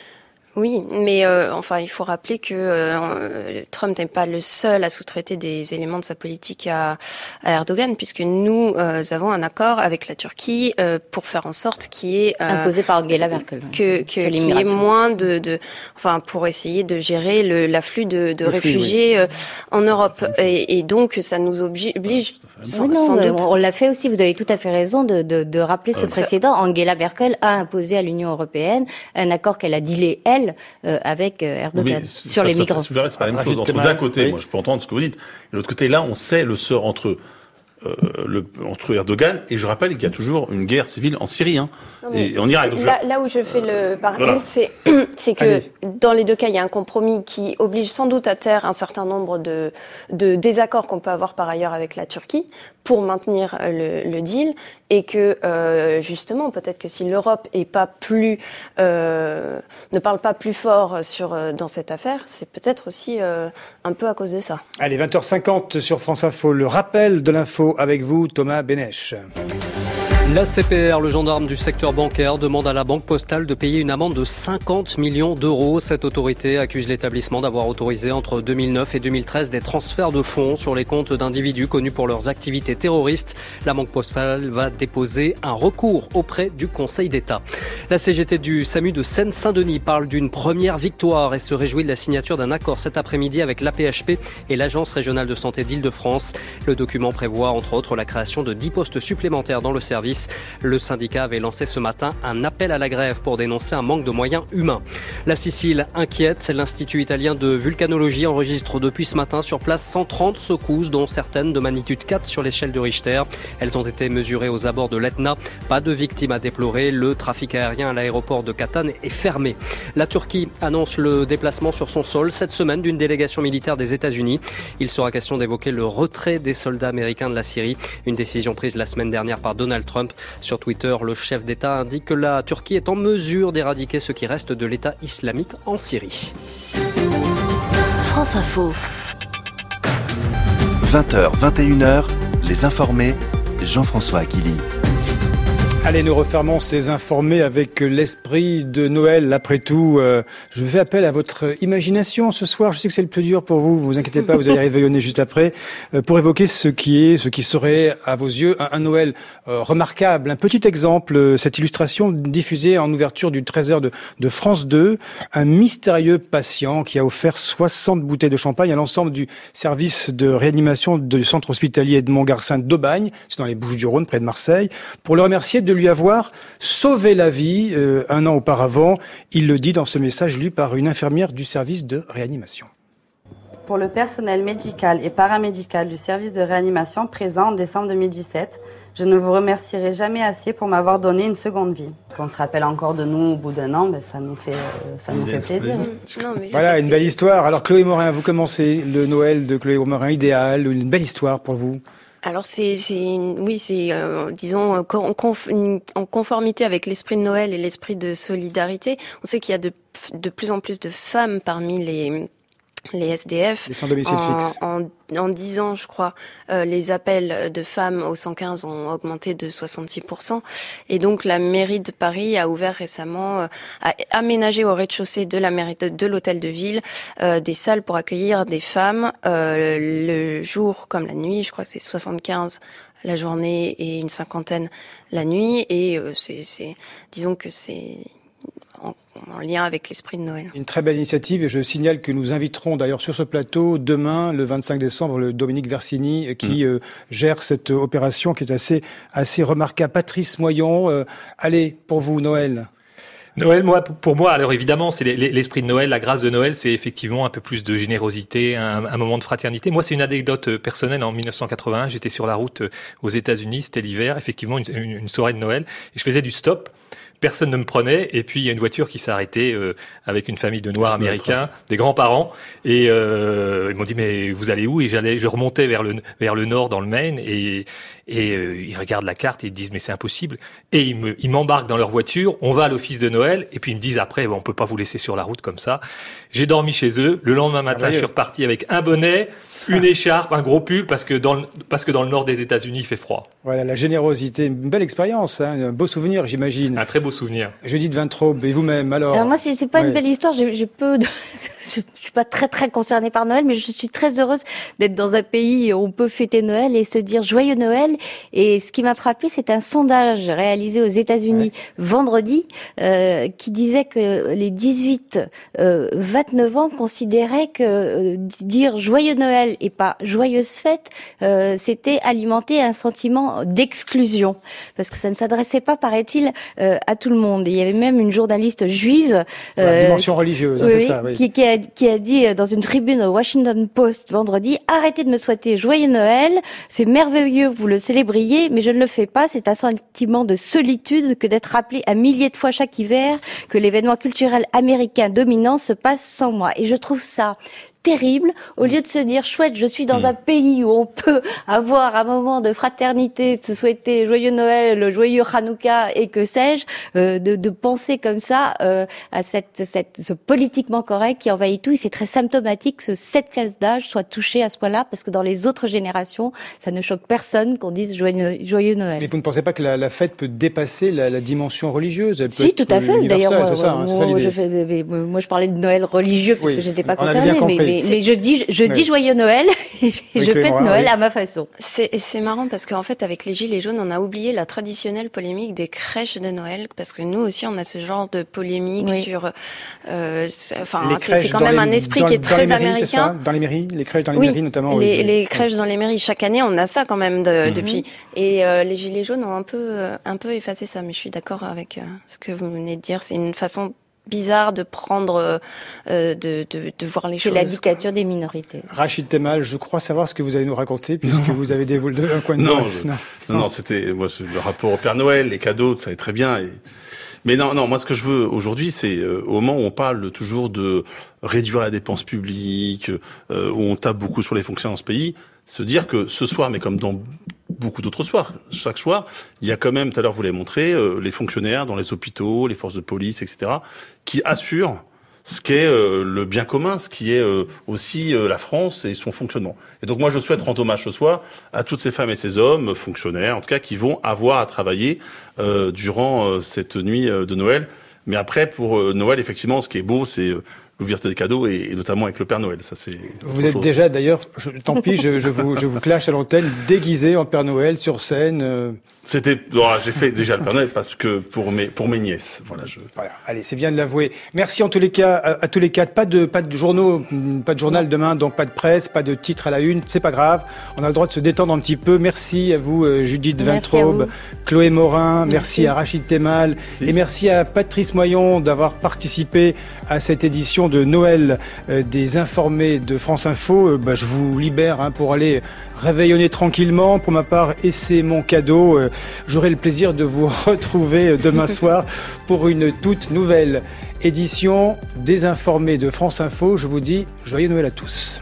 Speaker 6: Oui, mais euh, enfin, il faut rappeler que euh, Trump n'est pas le seul à sous-traiter des éléments de sa politique à, à Erdogan, puisque nous euh, avons un accord avec la Turquie euh, pour faire en sorte qu'il y ait euh,
Speaker 3: imposé par Angela Merkel,
Speaker 6: que, que qu'il y ait moins de, de, enfin, pour essayer de gérer le, l'afflux de, de réfugiés flux, oui. euh, en Europe, et, et donc ça nous oblige.
Speaker 3: Sans, oui, non, sans doute. On l'a fait aussi. Vous avez tout à fait raison de, de, de rappeler ce euh, précédent. Angela Merkel a imposé à l'Union européenne un accord qu'elle a dealé elle. Euh, avec euh, Erdogan mais sur les migrants.
Speaker 1: C'est pas la même chose. Entre d'un côté, oui. moi je peux entendre ce que vous dites, et de l'autre côté, là, on sait le sort entre euh, le, entre Erdogan et je rappelle qu'il y a toujours une guerre civile en Syrie hein, non, et en Irak.
Speaker 6: Là, là où je fais le parallèle, voilà. c'est, c'est que Allez. dans les deux cas, il y a un compromis qui oblige sans doute à terre un certain nombre de, de désaccords qu'on peut avoir par ailleurs avec la Turquie pour maintenir le, le deal, et que euh, justement, peut-être que si l'Europe est pas plus, euh, ne parle pas plus fort sur dans cette affaire, c'est peut-être aussi euh, un peu à cause de ça.
Speaker 2: Allez, vingt heures cinquante sur France Info, le rappel de l'info avec vous, Thomas Bénèche.
Speaker 7: La C P R, le gendarme du secteur bancaire, demande à la Banque Postale de payer une amende de cinquante millions d'euros. Cette autorité accuse l'établissement d'avoir autorisé entre deux mille neuf et deux mille treize des transferts de fonds sur les comptes d'individus connus pour leurs activités terroristes. La Banque Postale va déposer un recours auprès du Conseil d'État. La C G T du SAMU de Seine-Saint-Denis parle d'une première victoire et se réjouit de la signature d'un accord cet après-midi avec l'A P H P et l'Agence régionale de santé d'Île-de-France. Le document prévoit entre autres la création de dix postes supplémentaires dans le service. Suisse. Le syndicat avait lancé ce matin un appel à la grève pour dénoncer un manque de moyens humains. La Sicile inquiète. L'Institut italien de vulcanologie enregistre depuis ce matin sur place cent trente secousses, dont certaines de magnitude quatre sur l'échelle de Richter. Elles ont été mesurées aux abords de l'Etna. Pas de victimes à déplorer. Le trafic aérien à l'aéroport de Catane est fermé. La Turquie annonce le déplacement sur son sol cette semaine d'une délégation militaire des États-Unis. Il sera question d'évoquer le retrait des soldats américains de la Syrie. Une décision prise la semaine dernière par Donald Trump. Sur Twitter, le chef d'État indique que la Turquie est en mesure d'éradiquer ce qui reste de l'État islamique en Syrie.
Speaker 13: France Info.
Speaker 9: vingt heures, vingt et une heures, les informés, Jean-François Aquili.
Speaker 2: Allez, nous refermons ces informés avec l'esprit de Noël. Après tout, euh, je fais appel à votre imagination ce soir. Je sais que c'est le plus dur pour vous. Vous inquiétez pas, vous allez réveillonner juste après euh, pour évoquer ce qui est, ce qui serait à vos yeux un, un Noël euh, remarquable. Un petit exemple, euh, cette illustration diffusée en ouverture du treize heures de, de France deux. Un mystérieux patient qui a offert soixante bouteilles de champagne à l'ensemble du service de réanimation du centre hospitalier Edmond-Garcin d'Aubagne. C'est dans les Bouches-du-Rhône, près de Marseille, pour le remercier de de lui avoir sauvé la vie euh, un an auparavant. Il le dit dans ce message lu par une infirmière du service de réanimation.
Speaker 19: Pour le personnel médical et paramédical du service de réanimation présent en décembre deux mille dix-sept, je ne vous remercierai jamais assez pour m'avoir donné une seconde vie. Qu'on se rappelle encore de nous au bout d'un an, ben ça nous fait, ça nous fait plaisir.
Speaker 2: Non, mais voilà, une belle histoire. Alors Chloé Morin, vous commencez le Noël de Chloé Morin idéal, une belle histoire pour vous.
Speaker 6: Alors c'est c'est une, oui c'est euh, disons en, conf, une, en conformité avec l'esprit de Noël et l'esprit de solidarité. On sait qu'il y a de de plus en plus de femmes parmi les les S D F.
Speaker 2: Les sans domicile fixe.
Speaker 6: En, en dix ans, je crois, euh, les appels de femmes au cent quinze ont augmenté de soixante-six pour cent. Et donc, la mairie de Paris a ouvert récemment, euh, a aménagé au rez-de-chaussée de la mairie de, de l'hôtel de ville, euh, des salles pour accueillir des femmes, euh, le jour comme la nuit. Je crois que c'est soixante-quinze la journée et une cinquantaine la nuit. Et euh, c'est, c'est, disons que c'est en lien avec l'esprit de Noël.
Speaker 2: Une très belle initiative et je signale que nous inviterons d'ailleurs sur ce plateau demain, le vingt-cinq décembre, le Dominique Versini qui mmh. euh, gère cette opération qui est assez assez remarquable. Patrice Moyon, euh, allez, pour vous, Noël.
Speaker 4: Noël, moi, pour moi, alors évidemment, c'est l'esprit de Noël, la grâce de Noël, c'est effectivement un peu plus de générosité, un, un moment de fraternité. Moi, c'est une anecdote personnelle. En dix-neuf cent quatre-vingt-un, j'étais sur la route aux États-Unis, c'était l'hiver, effectivement, une, une, une soirée de Noël, et je faisais du stop. Personne ne me prenait, et puis il y a une voiture qui s'est arrêtée euh, avec une famille de Noirs américains, des grands-parents, et euh, ils m'ont dit mais vous allez où? Et j'allais, je remontais vers le vers le nord dans le Maine, et et euh, ils regardent la carte et ils disent mais c'est impossible, et ils me ils m'embarquent dans leur voiture, on va à l'office de Noël, et puis ils me disent après bon, on peut pas vous laisser sur la route comme ça. J'ai dormi chez eux. Le lendemain matin, ah, je suis reparti avec un bonnet, une écharpe, un gros pull, parce que dans le, parce que dans le nord des États-Unis, il fait froid.
Speaker 2: Voilà, la générosité, une belle expérience, hein, un beau souvenir, j'imagine.
Speaker 4: Un très beau souvenir.
Speaker 2: Judith Vintraube, et vous-même, alors?
Speaker 3: Alors moi, c'est, c'est pas ouais. une belle histoire, j'ai, j'ai peu de... je suis pas très très concernée par Noël, mais je suis très heureuse d'être dans un pays où on peut fêter Noël et se dire joyeux Noël. Et ce qui m'a frappé, c'est un sondage réalisé aux États-Unis ouais. vendredi, euh, qui disait que les dix-huit vingt-neuf ans considéraient que euh, dire joyeux Noël et pas joyeuse fête, euh, c'était alimenter un sentiment d'exclusion, parce que ça ne s'adressait pas, paraît-il, euh, à tout le monde. Et il y avait même une journaliste juive,
Speaker 2: euh, la dimension religieuse,
Speaker 3: oui,
Speaker 2: c'est ça, oui.
Speaker 3: qui, qui, a, qui a dit dans une tribune au Washington Post vendredi: arrêtez de me souhaiter joyeux Noël, c'est merveilleux, vous le célébriez, mais je ne le fais pas. C'est un sentiment de solitude que d'être rappelé à milliers de fois chaque hiver que l'événement culturel américain dominant se passe sans moi. Et je trouve ça terrible, au lieu de se dire chouette, je suis dans mmh. un pays où on peut avoir un moment de fraternité, se souhaiter joyeux Noël, joyeux Hanouka et que sais-je, euh, de, de penser comme ça euh, à cette, cette, ce politiquement correct qui envahit tout. Et c'est très symptomatique que cette classe d'âge soit touchée à ce point-là, parce que dans les autres générations, ça ne choque personne qu'on dise joyeux, joyeux Noël.
Speaker 2: Mais vous ne pensez pas que la, la fête peut dépasser la, la dimension religieuse? Elle peut
Speaker 3: si,
Speaker 2: être
Speaker 3: tout à fait. D'ailleurs, moi,
Speaker 2: c'est ça, hein,
Speaker 3: moi,
Speaker 2: c'est ça l'idée.
Speaker 3: Je fais, moi, je parlais de Noël religieux parce oui, que j'étais pas concernée, mais, Mais, mais je dis, je dis oui. joyeux Noël et oui, je fête Noël oui. à ma façon.
Speaker 6: C'est, c'est marrant parce qu'en fait, avec les Gilets jaunes, on a oublié la traditionnelle polémique des crèches de Noël, parce que nous aussi, on a ce genre de polémique oui. sur. Euh, enfin, c'est, c'est quand même les, un esprit
Speaker 2: dans,
Speaker 6: qui est très
Speaker 2: mairies,
Speaker 6: américain.
Speaker 2: C'est ça, dans les mairies, les crèches dans les
Speaker 6: oui,
Speaker 2: mairies notamment.
Speaker 6: Les,
Speaker 2: oui.
Speaker 6: les crèches dans les mairies. Chaque année, on a ça quand même de, mm-hmm. depuis. Et euh, les Gilets jaunes ont un peu, euh, un peu effacé ça. Mais je suis d'accord avec euh, ce que vous venez de dire. C'est une façon bizarre de prendre, euh, de, de, de voir les
Speaker 3: c'est
Speaker 6: choses.
Speaker 3: C'est la dictature des minorités.
Speaker 2: Rachid Temal, je crois savoir ce que vous allez nous raconter, puisque non. vous avez dévoilé un coin de
Speaker 1: non,
Speaker 2: je...
Speaker 1: non, non, non, c'était moi le rapport au Père Noël, les cadeaux, ça allait très bien. Et... Mais non, non, moi ce que je veux aujourd'hui, c'est euh, au moment où on parle toujours de réduire la dépense publique, euh, où on tape beaucoup sur les fonctionnaires dans ce pays, se dire que ce soir, mais comme dans beaucoup d'autres soirs, chaque soir, il y a quand même, tout à l'heure vous l'avez montré, euh, les fonctionnaires dans les hôpitaux, les forces de police, et cetera, qui assurent ce qu'est euh, le bien commun, ce qui est euh, aussi euh, la France et son fonctionnement. Et donc moi je souhaite rendre hommage ce soir à toutes ces femmes et ces hommes, fonctionnaires en tout cas, qui vont avoir à travailler euh, durant euh, cette nuit euh, de Noël. Mais après, pour euh, Noël, effectivement, ce qui est beau, c'est euh, l'ouverture des cadeaux et, et notamment avec le Père Noël. Ça, c'est
Speaker 2: vous êtes
Speaker 1: chose.
Speaker 2: déjà d'ailleurs, je, tant pis, je, je vous je vous clash à l'antenne, déguisé en Père Noël sur scène. Euh...
Speaker 1: C'était, non, j'ai fait déjà le Père Noël parce que pour mes pour mes nièces, voilà. Je...
Speaker 2: Voilà, allez, c'est bien de l'avouer. Merci en tous les cas, à, à tous les quatre. Pas de pas de journaux, pas de journal demain, donc pas de presse, pas de titre à la une. C'est pas grave. On a le droit de se détendre un petit peu. Merci à vous, euh, Judith Vintraube, Chloé Morin. Merci, merci à Rachid Temal merci. Et merci à Patrice Moyon d'avoir participé à cette édition de Noël euh, des informés de France Info. Euh, bah, je vous libère hein, pour aller réveillonner tranquillement. Pour ma part, et c'est mon cadeau. Euh, J'aurai le plaisir de vous retrouver demain soir pour une toute nouvelle édition des informés de France Info. Je vous dis joyeux Noël à tous.